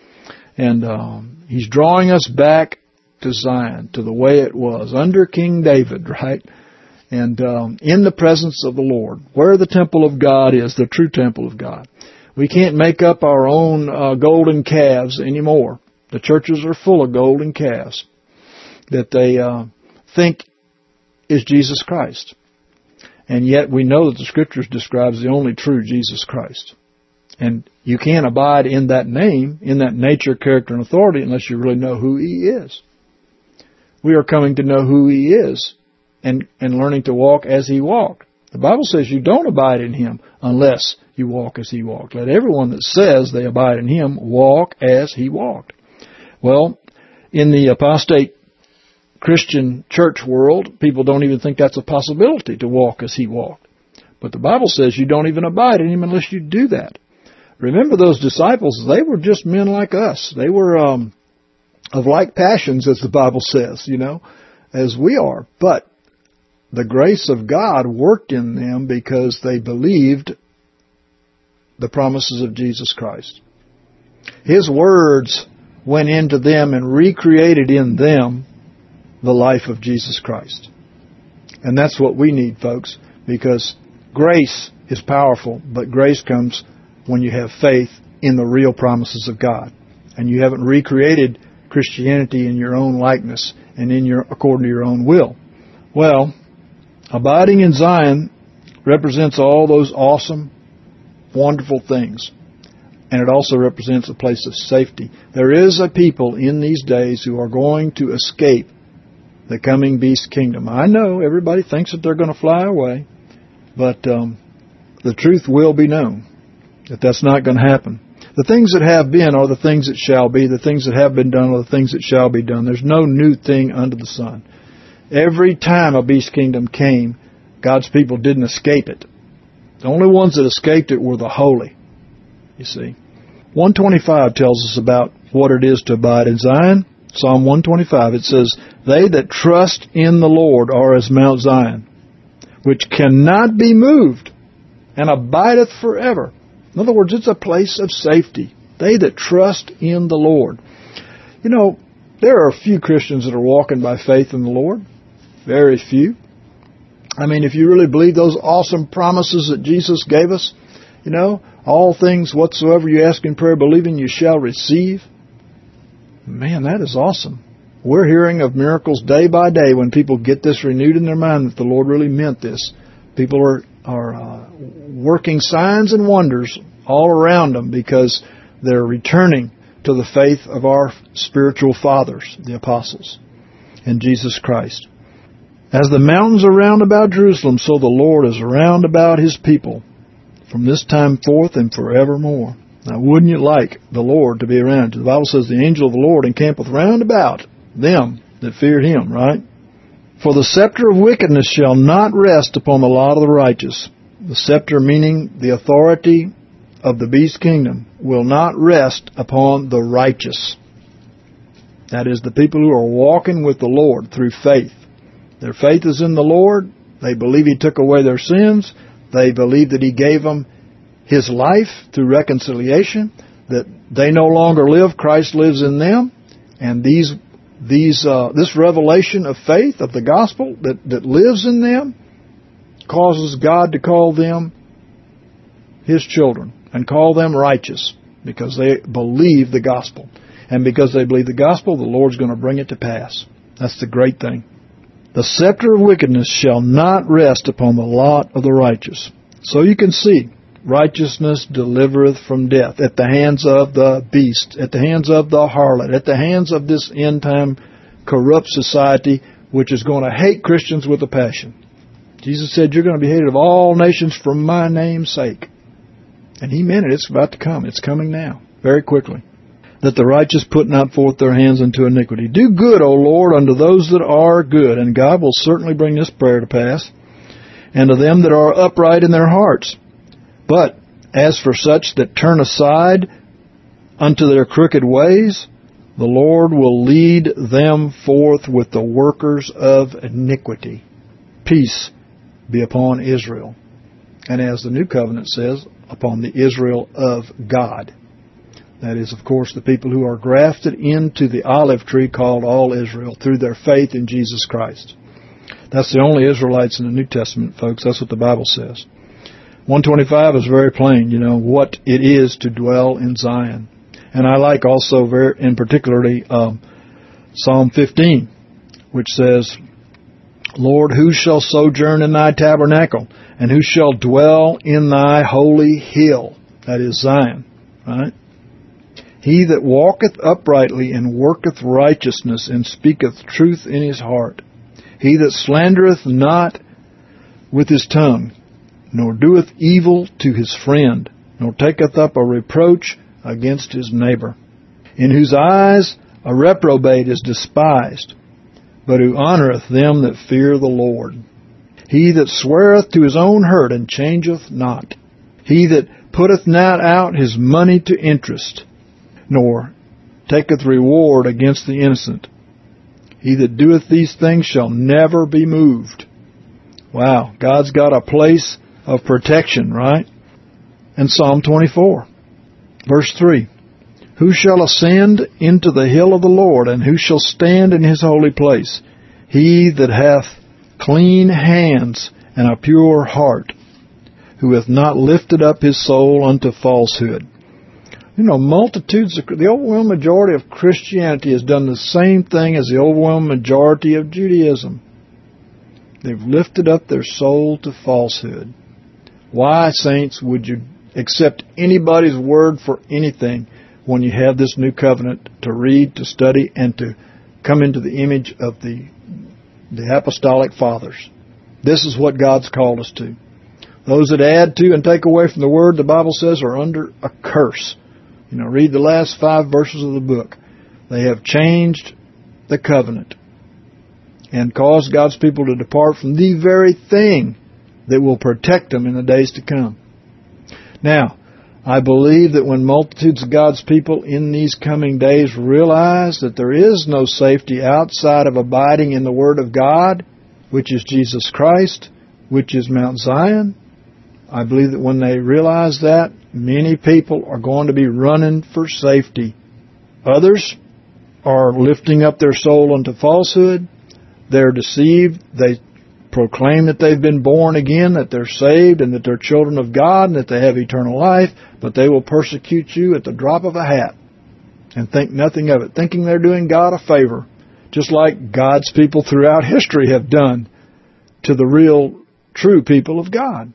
And um, he's drawing us back to Zion, to the way it was under King David, right? And um, in the presence of the Lord, where the temple of God is, the true temple of God. We can't make up our own uh, golden calves anymore. The churches are full of golden calves that they uh, think is Jesus Christ. And yet we know that the Scriptures describes the only true Jesus Christ. And you can't abide in that name, in that nature, character, and authority unless you really know who he is. We are coming to know who he is and, and learning to walk as he walked. The Bible says you don't abide in him unless you walk as he walked. Let everyone that says they abide in him walk as he walked. Well, in the apostate Christian church world, people don't even think that's a possibility to walk as he walked. But the Bible says you don't even abide in him unless you do that. Remember those disciples, they were just men like us. They were um, of like passions, as the Bible says, you know, as we are. But the grace of God worked in them because they believed the promises of Jesus Christ. His words went into them and recreated in them the life of Jesus Christ. And that's what we need, folks, because grace is powerful, but grace comes when you have faith in the real promises of God. And you haven't recreated Christianity in your own likeness and in your according to your own will. Well, abiding in Zion represents all those awesome, wonderful things. And it also represents a place of safety. There is a people in these days who are going to escape the coming beast kingdom. I know everybody thinks that they're going to fly away, but um, the truth will be known that that's not going to happen. The things that have been are the things that shall be. The things that have been done are the things that shall be done. There's no new thing under the sun. Every time a beast kingdom came, God's people didn't escape it. The only ones that escaped it were the holy, you see. one twenty-five tells us about what it is to abide in Zion. Psalm one twenty-five, it says, "They that trust in the Lord are as Mount Zion, which cannot be moved, and abideth forever." In other words, it's a place of safety. They that trust in the Lord. You know, there are a few Christians that are walking by faith in the Lord. Very few. I mean, if you really believe those awesome promises that Jesus gave us, you know, all things whatsoever you ask in prayer, believing you shall receive. Man, that is awesome. We're hearing of miracles day by day when people get this renewed in their mind that the Lord really meant this. People are, are uh, working signs and wonders all around them because they're returning to the faith of our spiritual fathers, the apostles, and Jesus Christ. As the mountains are round about Jerusalem, so the Lord is round about His people from this time forth and forevermore. Now, wouldn't you like the Lord to be around you? The Bible says the angel of the Lord encampeth round about them that fear Him, right? For the scepter of wickedness shall not rest upon the lot of the righteous. The scepter, meaning the authority of the beast kingdom, will not rest upon the righteous. That is, the people who are walking with the Lord through faith. Their faith is in the Lord. They believe He took away their sins. They believe that He gave them His life through reconciliation, that they no longer live, Christ lives in them. And these, these, uh, this revelation of faith, of the gospel that, that lives in them, causes God to call them His children and call them righteous because they believe the gospel. And because they believe the gospel, the Lord's going to bring it to pass. That's the great thing. The scepter of wickedness shall not rest upon the lot of the righteous. So you can see, righteousness delivereth from death at the hands of the beast, at the hands of the harlot, at the hands of this end-time corrupt society which is going to hate Christians with a passion. Jesus said, you're going to be hated of all nations for my name's sake. And He meant it. It's about to come. It's coming now, very quickly. That the righteous put not forth their hands unto iniquity. Do good, O Lord, unto those that are good. And God will certainly bring this prayer to pass. And to them that are upright in their hearts. But as for such that turn aside unto their crooked ways, the Lord will lead them forth with the workers of iniquity. Peace be upon Israel. And as the New Covenant says, upon the Israel of God. That is, of course, the people who are grafted into the olive tree called all Israel through their faith in Jesus Christ. That's the only Israelites in the New Testament, folks. That's what the Bible says. one twenty-five is very plain, you know, what it is to dwell in Zion. And I like also, very, in particularly, um, Psalm fifteen, which says, Lord, who shall sojourn in Thy tabernacle, and who shall dwell in Thy holy hill? That is Zion, right? He that walketh uprightly and worketh righteousness and speaketh truth in his heart. He that slandereth not with his tongue, nor doeth evil to his friend, nor taketh up a reproach against his neighbor. In whose eyes a reprobate is despised, but who honoureth them that fear the Lord. He that sweareth to his own hurt and changeth not. He that putteth not out his money to interest, nor taketh reward against the innocent. He that doeth these things shall never be moved. Wow, God's got a place of protection, right? And Psalm twenty-four, verse three. Who shall ascend into the hill of the Lord, and who shall stand in his holy place? He that hath clean hands and a pure heart, who hath not lifted up his soul unto falsehood. You know, multitudes of, the overwhelming majority of Christianity has done the same thing as the overwhelming majority of Judaism. They've lifted up their soul to falsehood. Why, saints, would you accept anybody's word for anything when you have this new covenant to read, to study, and to come into the image of the, the apostolic fathers? This is what God's called us to. Those that add to and take away from the word, the Bible says, are under a curse. You know, read the last five verses of the book. They have changed the covenant and caused God's people to depart from the very thing that will protect them in the days to come. Now, I believe that when multitudes of God's people in these coming days realize that there is no safety outside of abiding in the Word of God, which is Jesus Christ, which is Mount Zion, I believe that when they realize that, many people are going to be running for safety. Others are lifting up their soul unto falsehood. They're deceived. They proclaim that they've been born again, that they're saved, and that they're children of God, and that they have eternal life, but they will persecute you at the drop of a hat and think nothing of it, thinking they're doing God a favor, just like God's people throughout history have done to the real, true people of God.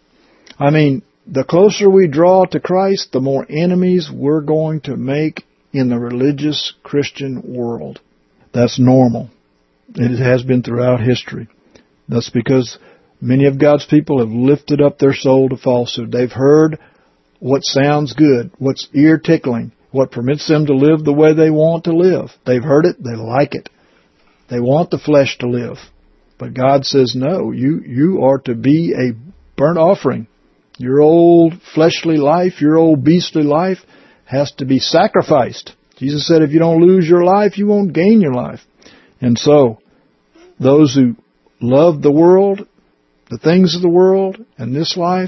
I mean, the closer we draw to Christ, the more enemies we're going to make in the religious Christian world. That's normal. It has been throughout history. That's because many of God's people have lifted up their soul to falsehood. They've heard what sounds good, what's ear-tickling, what permits them to live the way they want to live. They've heard it, they like it. They want the flesh to live. But God says, no, you, you are to be a burnt offering. Your old fleshly life, your old beastly life has to be sacrificed. Jesus said, if you don't lose your life, you won't gain your life. And so, those who love the world, the things of the world, and this life,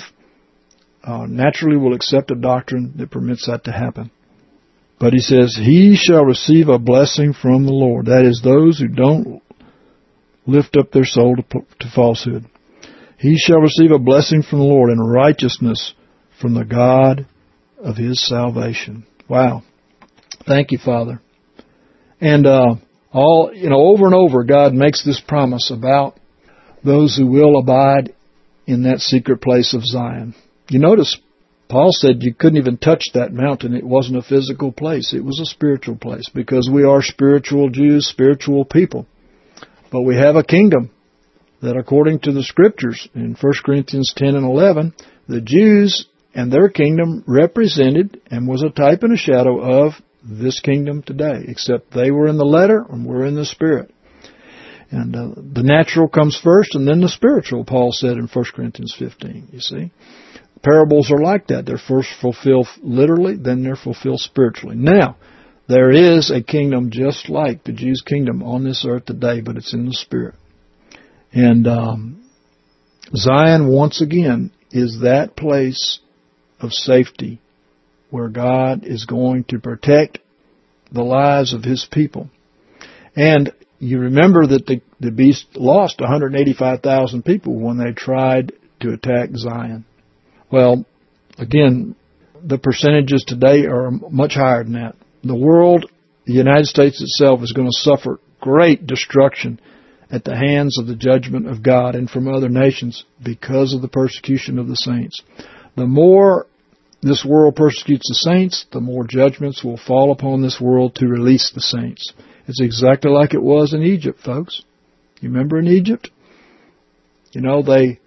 uh, naturally will accept a doctrine that permits that to happen. But he says, he shall receive a blessing from the Lord. That is, those who don't lift up their soul to, to falsehood. He shall receive a blessing from the Lord and righteousness from the God of his salvation. Wow. Thank you, Father. And uh, all you know, over and over, God makes this promise about those who will abide in that secret place of Zion. You notice, Paul said you couldn't even touch that mountain. It wasn't a physical place. It was a spiritual place because we are spiritual Jews, spiritual people. But we have a kingdom that according to the Scriptures in First Corinthians ten and eleven, the Jews and their kingdom represented and was a type and a shadow of this kingdom today, except they were in the letter and we're in the spirit. And uh, the natural comes first and then the spiritual, Paul said in First Corinthians fifteen, you see. Parables are like that. They're first fulfilled literally, then they're fulfilled spiritually. Now, there is a kingdom just like the Jews' kingdom on this earth today, but it's in the spirit. And um, Zion, once again, is that place of safety where God is going to protect the lives of his people. And you remember that the, the beast lost one hundred eighty-five thousand people when they tried to attack Zion. Well, again, the percentages today are much higher than that. The world, the United States itself, is going to suffer great destruction at the hands of the judgment of God and from other nations because of the persecution of the saints. The more this world persecutes the saints, the more judgments will fall upon this world to release the saints. It's exactly like it was in Egypt, folks. You remember in Egypt? You know, they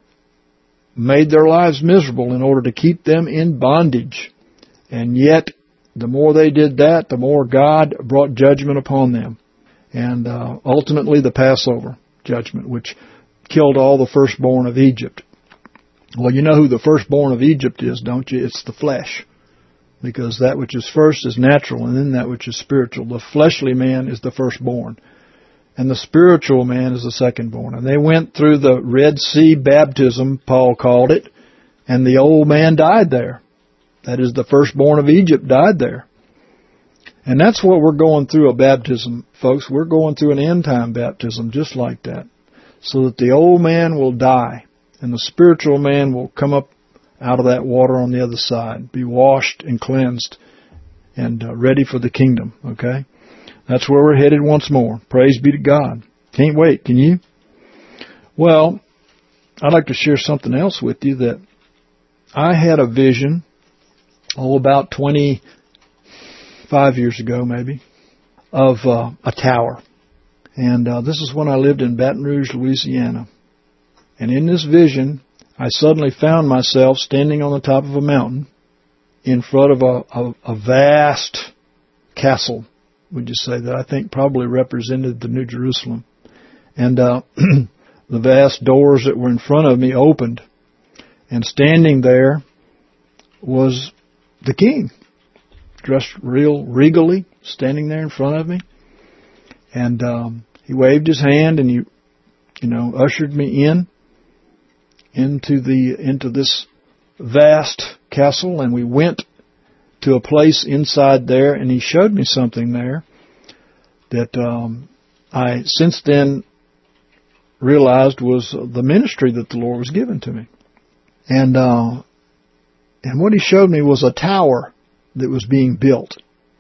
made their lives miserable in order to keep them in bondage. And yet, the more they did that, the more God brought judgment upon them. And uh, ultimately the Passover judgment, which killed all the firstborn of Egypt. Well, you know who the firstborn of Egypt is, don't you? It's the flesh. Because that which is first is natural, and then that which is spiritual. The fleshly man is the firstborn. and the spiritual man is the second born. And they went through the Red Sea baptism, Paul called it, and the old man died there. That is, the firstborn of Egypt died there. And that's what we're going through a baptism, folks. We're going through an end-time baptism just like that, so that the old man will die, and the spiritual man will come up out of that water on the other side, be washed and cleansed and uh, ready for the kingdom, okay? That's where we're headed once more. Praise be to God. Can't wait, can you? Well, I'd like to share something else with you that I had a vision, oh, about twenty-five years ago maybe, of uh, a tower. And uh, this is when I lived in Baton Rouge, Louisiana. And in this vision, I suddenly found myself standing on the top of a mountain in front of a, a, a vast castle, would you say, that I think probably represented the New Jerusalem. And uh, the vast doors that were in front of me opened, and standing there was the king, dressed real regally, standing there in front of me. And um, he waved his hand and he, you know, ushered me in into the into this vast castle, and we went to a place inside there, and he showed me something there that um, I since then realized was the ministry that the Lord was giving to me. And uh, and what he showed me was a tower that was being built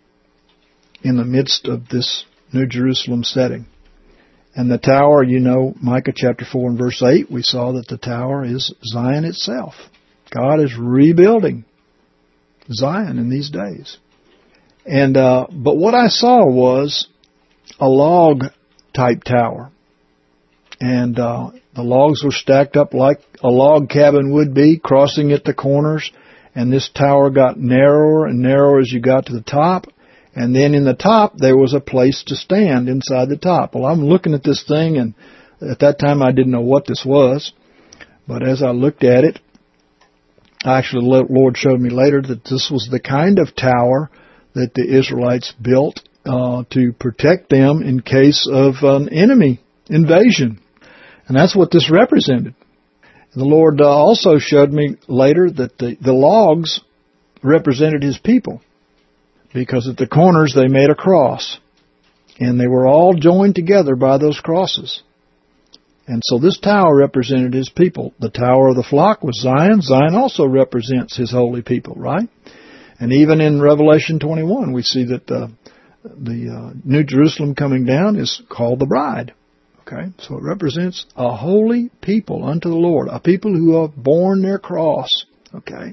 in the midst of this New Jerusalem setting. And the tower, you know, Micah chapter four and verse eight, we saw that the tower is Zion itself. God is rebuilding Zion in these days. And uh, but what I saw was a log type tower. And uh, the logs were stacked up like a log cabin would be, crossing at the corners. And this tower got narrower and narrower as you got to the top. And then in the top, there was a place to stand inside the top. Well, I'm looking at this thing, and at that time I didn't know what this was. But as I looked at it, actually the Lord showed me later that this was the kind of tower that the Israelites built uh, to protect them in case of an enemy invasion. And that's what this represented. The Lord uh, also showed me later that the, the logs represented His people, because at the corners they made a cross, and they were all joined together by those crosses. And so this tower represented His people. The tower of the flock was Zion. Zion also represents His holy people, right? And even in Revelation twenty-one, we see that the, the uh, New Jerusalem coming down is called the bride. Okay, so it represents a holy people unto the Lord, a people who have borne their cross. Okay.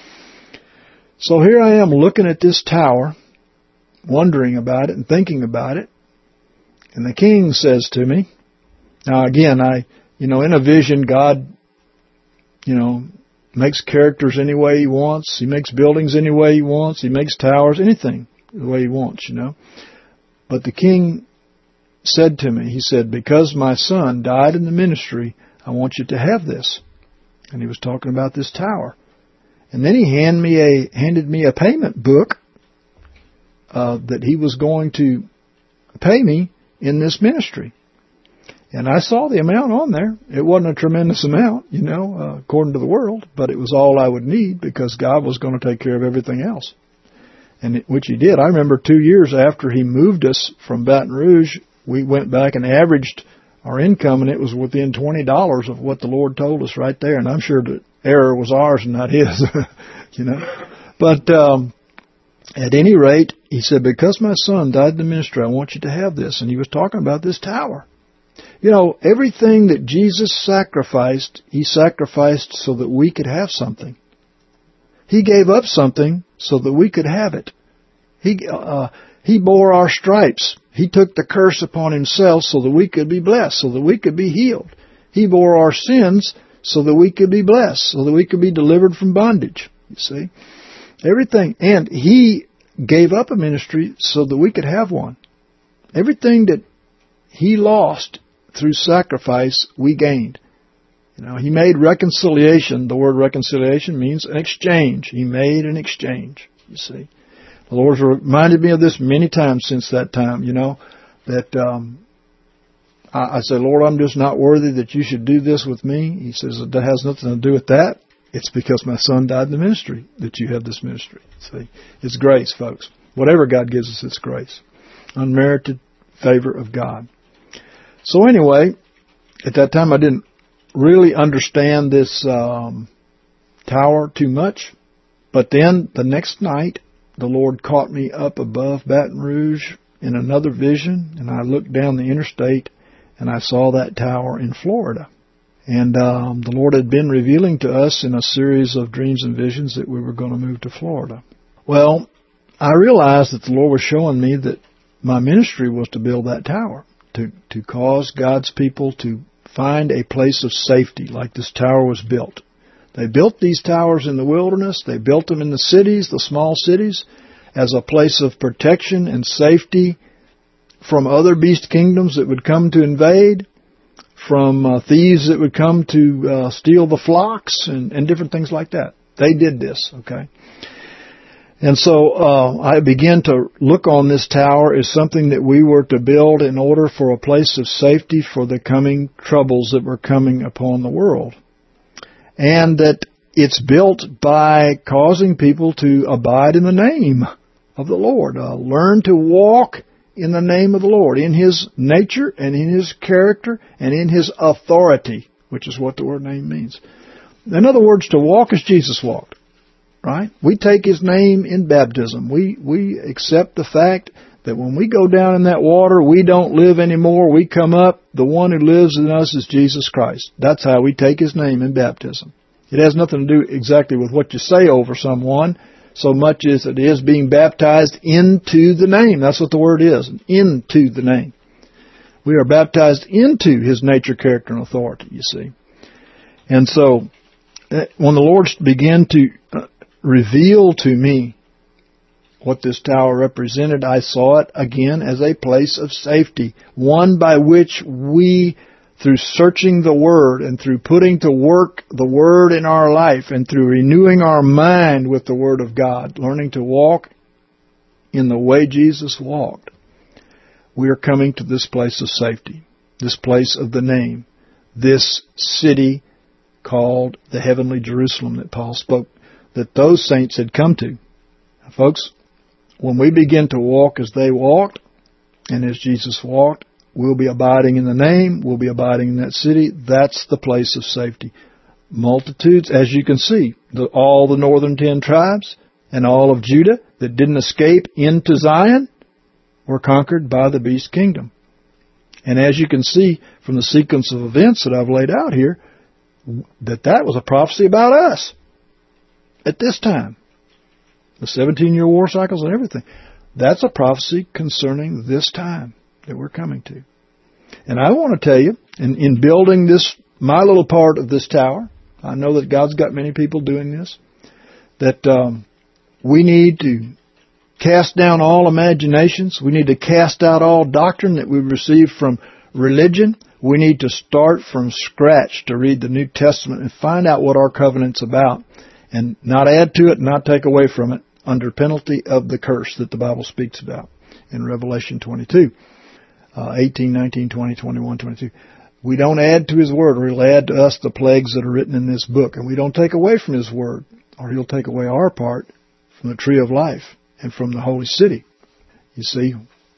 So here I am looking at this tower, wondering about it and thinking about it. And the king says to me, now again, I, you know, in a vision, God, you know, makes characters any way He wants. He makes buildings any way He wants. He makes towers, anything the way He wants, you know. But the king said to me, he said, because my son died in the ministry, I want you to have this. And he was talking about this tower. And then he handed me a, handed me a payment book uh, that he was going to pay me in this ministry. And I saw the amount on there. It wasn't a tremendous amount, you know, uh, according to the world, but it was all I would need because God was going to take care of everything else. And it, which He did. I remember two years after He moved us from Baton Rouge, we went back and averaged our income, and it was within twenty dollars of what the Lord told us right there. And I'm sure the error was ours and not His, you know. But um, at any rate, He said, because my son died in the ministry, I want you to have this. And He was talking about this tower. You know, everything that Jesus sacrificed, He sacrificed so that we could have something. He gave up something so that we could have it. He uh, He bore our stripes. He took the curse upon Himself so that we could be blessed, so that we could be healed. He bore our sins so that we could be blessed, so that we could be delivered from bondage. You see? Everything. And He gave up a ministry so that we could have one. Everything that He lost through sacrifice, we gained. You know, He made reconciliation. The word reconciliation means an exchange. He made an exchange, you see. The Lord's reminded me of this many times since that time, you know, that um, I, I said, Lord, I'm just not worthy that you should do this with me. He says, it has nothing to do with that. It's because my son died in the ministry that you have this ministry. See, it's grace, folks. Whatever God gives us, it's grace. Unmerited favor of God. So anyway, at that time I didn't really understand this um, tower too much. But then the next night, the Lord caught me up above Baton Rouge in another vision, and I looked down the interstate, and I saw that tower in Florida. And um, the Lord had been revealing to us in a series of dreams and visions that we were going to move to Florida. Well, I realized that the Lord was showing me that my ministry was to build that tower, to, to cause God's people to find a place of safety like this tower was built. They built these towers in the wilderness. They built them in the cities, the small cities, as a place of protection and safety from other beast kingdoms that would come to invade, from uh, thieves that would come to uh, steal the flocks, and, and different things like that. They did this, okay? And so uh, I began to look on this tower as something that we were to build in order for a place of safety for the coming troubles that were coming upon the world. And that it's built by causing people to abide in the name of the Lord. Uh, learn to walk in the name of the Lord, in His nature and in His character and in His authority, which is what the word name means. In other words, to walk as Jesus walked, right? We take His name in baptism. We, we accept the fact that when we go down in that water, we don't live anymore. We come up. The one who lives in us is Jesus Christ. That's how we take His name in baptism. It has nothing to do exactly with what you say over someone, so much as it is being baptized into the name. That's what the word is, into the name. We are baptized into His nature, character, and authority, you see. And so, when the Lord began to reveal to me what this tower represented, I saw it again as a place of safety, one by which we, through searching the Word and through putting to work the Word in our life and through renewing our mind with the Word of God, learning to walk in the way Jesus walked, we are coming to this place of safety, this place of the name, this city called the heavenly Jerusalem that Paul spoke, that those saints had come to. Now, folks, when we begin to walk as they walked and as Jesus walked, we'll be abiding in the name. We'll be abiding in that city. That's the place of safety. Multitudes, as you can see, the, all the northern ten tribes and all of Judah that didn't escape into Zion were conquered by the beast kingdom. And as you can see from the sequence of events that I've laid out here, that that was a prophecy about us at this time. The seventeen-year war cycles and everything. That's a prophecy concerning this time that we're coming to. And I want to tell you, in, in building this, my little part of this tower, I know that God's got many people doing this, that um, we need to cast down all imaginations. We need to cast out all doctrine that we've received from religion. We need to start from scratch to read the New Testament and find out what our covenant's about and not add to it and not take away from it under penalty of the curse that the Bible speaks about in Revelation twenty-two. Uh, eighteen, nineteen, twenty, twenty-one, twenty-two. We don't add to His Word, or He'll add to us the plagues that are written in this book. And we don't take away from His Word, or He'll take away our part from the tree of life and from the holy city. You see,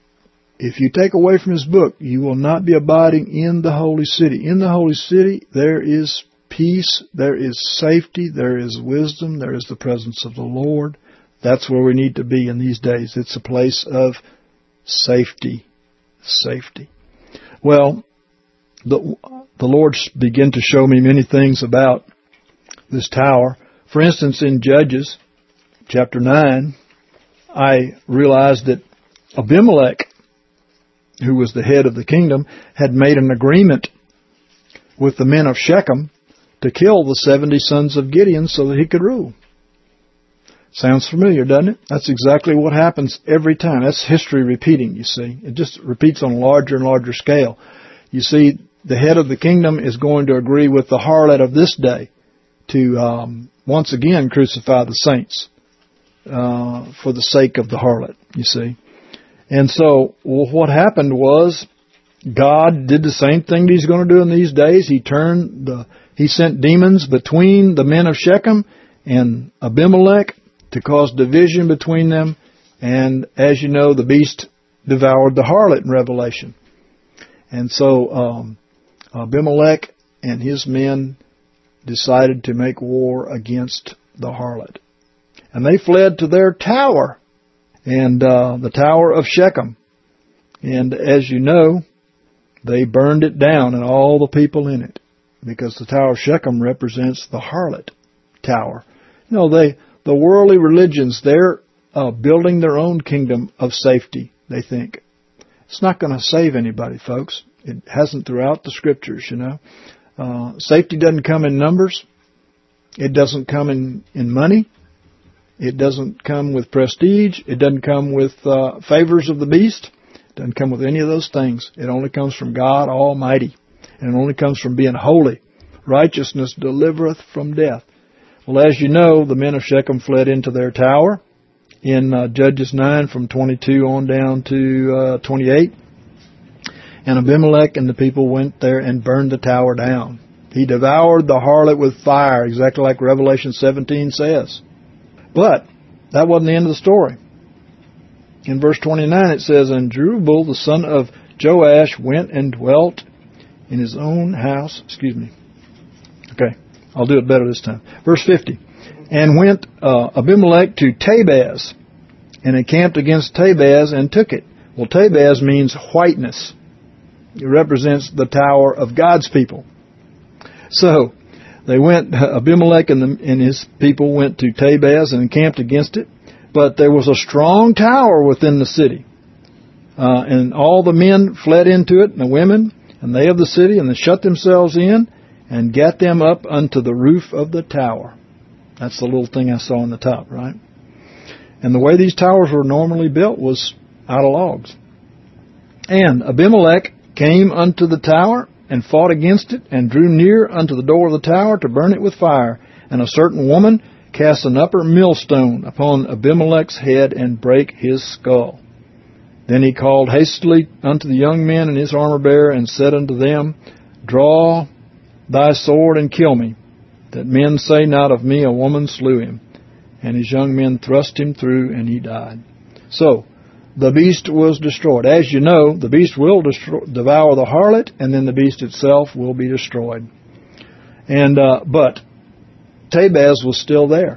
if you take away from His book, you will not be abiding in the holy city. In the holy city, there is peace, there is safety, there is wisdom, there is the presence of the Lord. That's where we need to be in these days. It's a place of safety. Safety. Well, the, the Lord began to show me many things about this tower. For instance, in Judges chapter nine, I realized that Abimelech, who was the head of the kingdom, had made an agreement with the men of Shechem to kill the seventy sons of Gideon so that he could rule. Sounds familiar, doesn't it? That's exactly what happens every time. That's history repeating, you see. It just repeats on a larger and larger scale. You see, the head of the kingdom is going to agree with the harlot of this day to um, once again crucify the saints uh, for the sake of the harlot, you see. And so well, what happened was God did the same thing that He's going to do in these days. He turned the, He sent demons between the men of Shechem and Abimelech to cause division between them. And as you know, the beast devoured the harlot in Revelation. And so um, Abimelech and his men decided to make war against the harlot. And they fled to their tower, and uh, the tower of Shechem. And as you know, they burned it down and all the people in it, because the Tower of Shechem represents the harlot tower. You know, they the worldly religions, they're uh, building their own kingdom of safety, they think. It's not going to save anybody, folks. It hasn't throughout the Scriptures, you know. Uh, safety doesn't come in numbers. It doesn't come in, in money. It doesn't come with prestige. It doesn't come with uh, favors of the beast. Doesn't come with any of those things. It only comes from God Almighty. And it only comes from being holy. Righteousness delivereth from death. Well, as you know, the men of Shechem fled into their tower in uh, Judges nine from twenty-two on down to uh, twenty-eight. And Abimelech and the people went there and burned the tower down. He devoured the harlot with fire, exactly like Revelation seventeen says. But that wasn't the end of the story. In verse twenty-nine it says, And Jerubbaal, the son of Joash, went and dwelt in his own house. Excuse me. Okay, I'll do it better this time. Verse fifty. And went uh, Abimelech to Tabaz, and encamped against Tabaz and took it. Well, Tabaz means whiteness. It represents the tower of God's people. So, they went, Abimelech and, the, and his people went to Tabaz and encamped against it. But there was a strong tower within the city. Uh, and all the men fled into it, and the women, and they of the city, and they shut themselves in, and gat them up unto the roof of the tower. That's the little thing I saw on the top, right? And the way these towers were normally built was out of logs. And Abimelech came unto the tower, and fought against it, and drew near unto the door of the tower to burn it with fire. And a certain woman cast an upper millstone upon Abimelech's head, and brake his skull. Then he called hastily unto the young men and his armor-bearer, and said unto them, Draw thy sword, and kill me, that men say not of me, a woman slew him. And his young men thrust him through, and he died. So, the beast was destroyed. As you know, the beast will destroy, devour the harlot, and then the beast itself will be destroyed. And uh, but Tabaz was still there.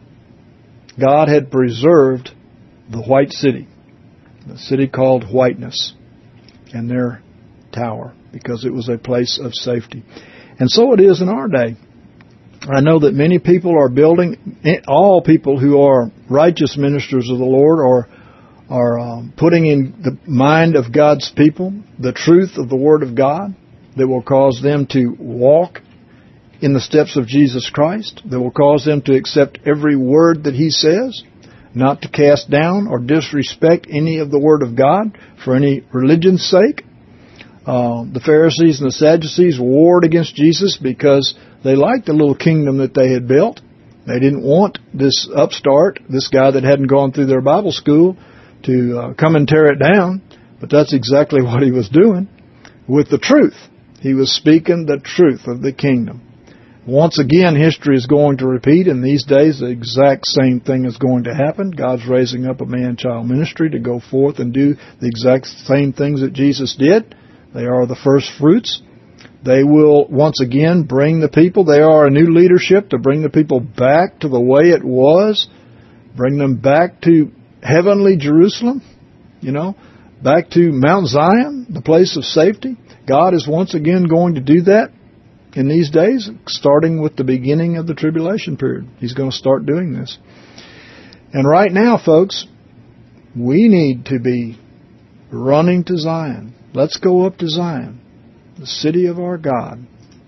God had preserved the white city, the city called Whiteness, and their tower, because it was a place of safety. And so it is in our day. I know that many people are building, all people who are righteous ministers of the Lord are are um, putting in the mind of God's people the truth of the Word of God that will cause them to walk in the steps of Jesus Christ, that will cause them to accept every word that He says, not to cast down or disrespect any of the Word of God for any religion's sake. Uh, the Pharisees and the Sadducees warred against Jesus because they liked the little kingdom that they had built. They didn't want this upstart, this guy that hadn't gone through their Bible school, to uh, come and tear it down. But that's exactly what he was doing with the truth. He was speaking the truth of the kingdom. Once again, history is going to repeat. In these days, the exact same thing is going to happen. God's raising up a man-child ministry to go forth and do the exact same things that Jesus did. They are the first fruits. They will once again bring the people. They are a new leadership to bring the people back to the way it was. Bring them back to heavenly Jerusalem, you know, back to Mount Zion, the place of safety. God is once again going to do that in these days, starting with the beginning of the tribulation period. He's going to start doing this. And right now, folks, we need to be running to Zion. Let's go up to Zion, the city of our God.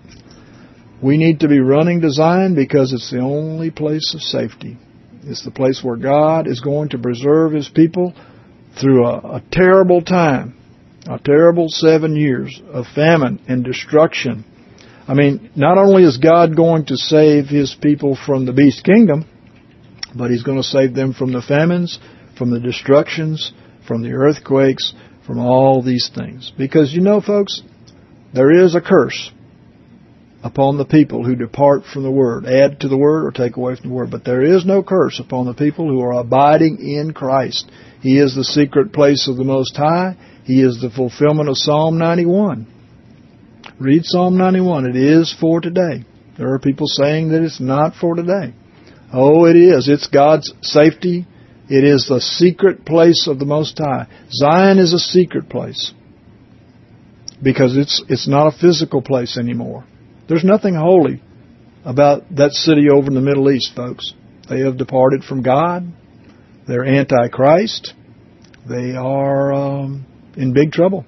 We need to be running to Zion because it's the only place of safety. It's the place where God is going to preserve His people through a, a terrible time, a terrible seven years of famine and destruction. I mean, not only is God going to save His people from the beast kingdom, but He's going to save them from the famines, from the destructions, from the earthquakes, from all these things. Because you know, folks, there is a curse upon the people who depart from the Word, add to the Word or take away from the Word. But there is no curse upon the people who are abiding in Christ. He is the secret place of the Most High. He is the fulfillment of Psalm ninety-one. Read Psalm ninety-one. It is for today. There are people saying that it's not for today. Oh, it is. It's God's safety. It is the secret place of the Most High. Zion is a secret place because it's it's not a physical place anymore. There's nothing holy about that city over in the Middle East, folks. They have departed from God. They're anti-Christ. They are um, in big trouble.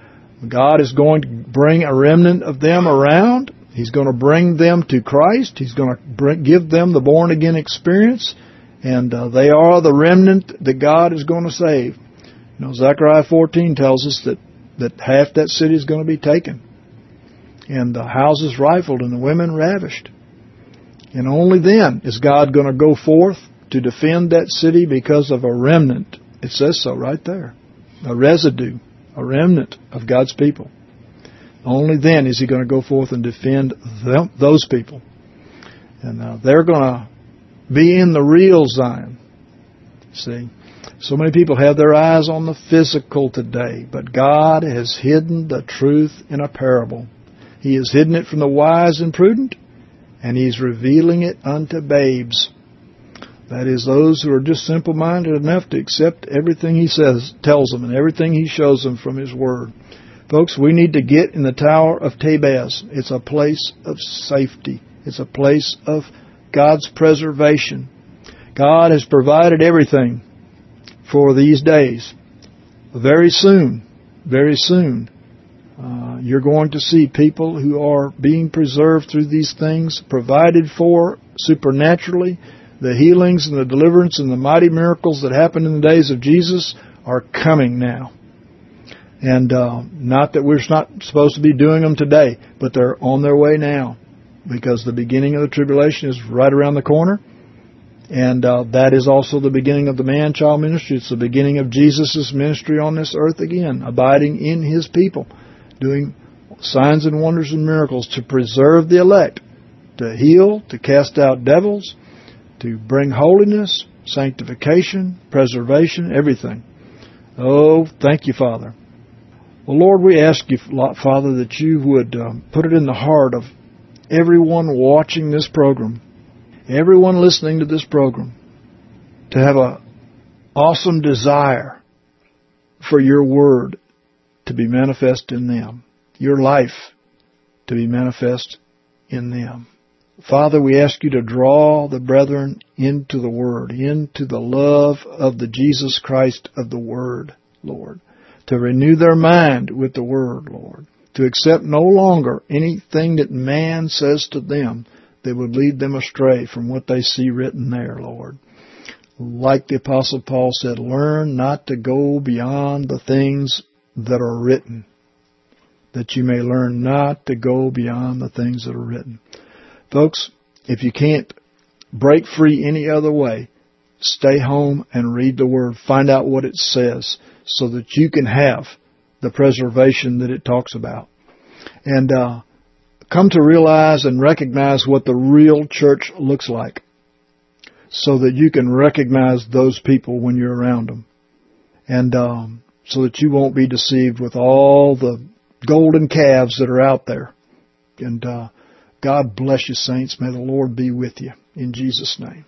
God is going to bring a remnant of them around. He's going to bring them to Christ. He's going to bring, give them the born-again experience. And uh, they are the remnant that God is going to save. You know, Zechariah fourteen tells us that, that half that city is going to be taken. And the houses rifled and the women ravished. And only then is God going to go forth to defend that city because of a remnant. It says so right there. A residue, a remnant of God's people. Only then is He going to go forth and defend them, those people. And uh, they're going to be in the real Zion. See, so many people have their eyes on the physical today, but God has hidden the truth in a parable. He has hidden it from the wise and prudent, and He's revealing it unto babes. That is, those who are just simple-minded enough to accept everything He says, tells them, and everything He shows them from His Word. Folks, we need to get in the Tower of Tabaz. It's a place of safety. It's a place of God's preservation. God has provided everything for these days. Very soon, very soon, uh, you're going to see people who are being preserved through these things, provided for supernaturally. The healings and the deliverance and the mighty miracles that happened in the days of Jesus are coming now. And uh, not that we're not supposed to be doing them today, but they're on their way now. Because the beginning of the tribulation is right around the corner. And uh, that is also the beginning of the man-child ministry. It's the beginning of Jesus' ministry on this earth again, abiding in His people, doing signs and wonders and miracles to preserve the elect, to heal, to cast out devils, to bring holiness, sanctification, preservation, everything. Oh, thank you, Father. Well, Lord, we ask you, Father, that you would um, put it in the heart of everyone watching this program, everyone listening to this program, to have an awesome desire for your word to be manifest in them, your life to be manifest in them. Father, we ask you to draw the brethren into the Word, into the love of the Jesus Christ of the Word, Lord, to renew their mind with the Word, Lord, to accept no longer anything that man says to them that would lead them astray from what they see written there, Lord. Like the Apostle Paul said, learn not to go beyond the things that are written, that you may learn not to go beyond the things that are written. Folks, if you can't break free any other way, stay home and read the Word. Find out what it says so that you can have the preservation that it talks about. And uh, come to realize and recognize what the real church looks like so that you can recognize those people when you're around them. And um, so that you won't be deceived with all the golden calves that are out there. And uh God bless you, saints. May the Lord be with you. In Jesus' name.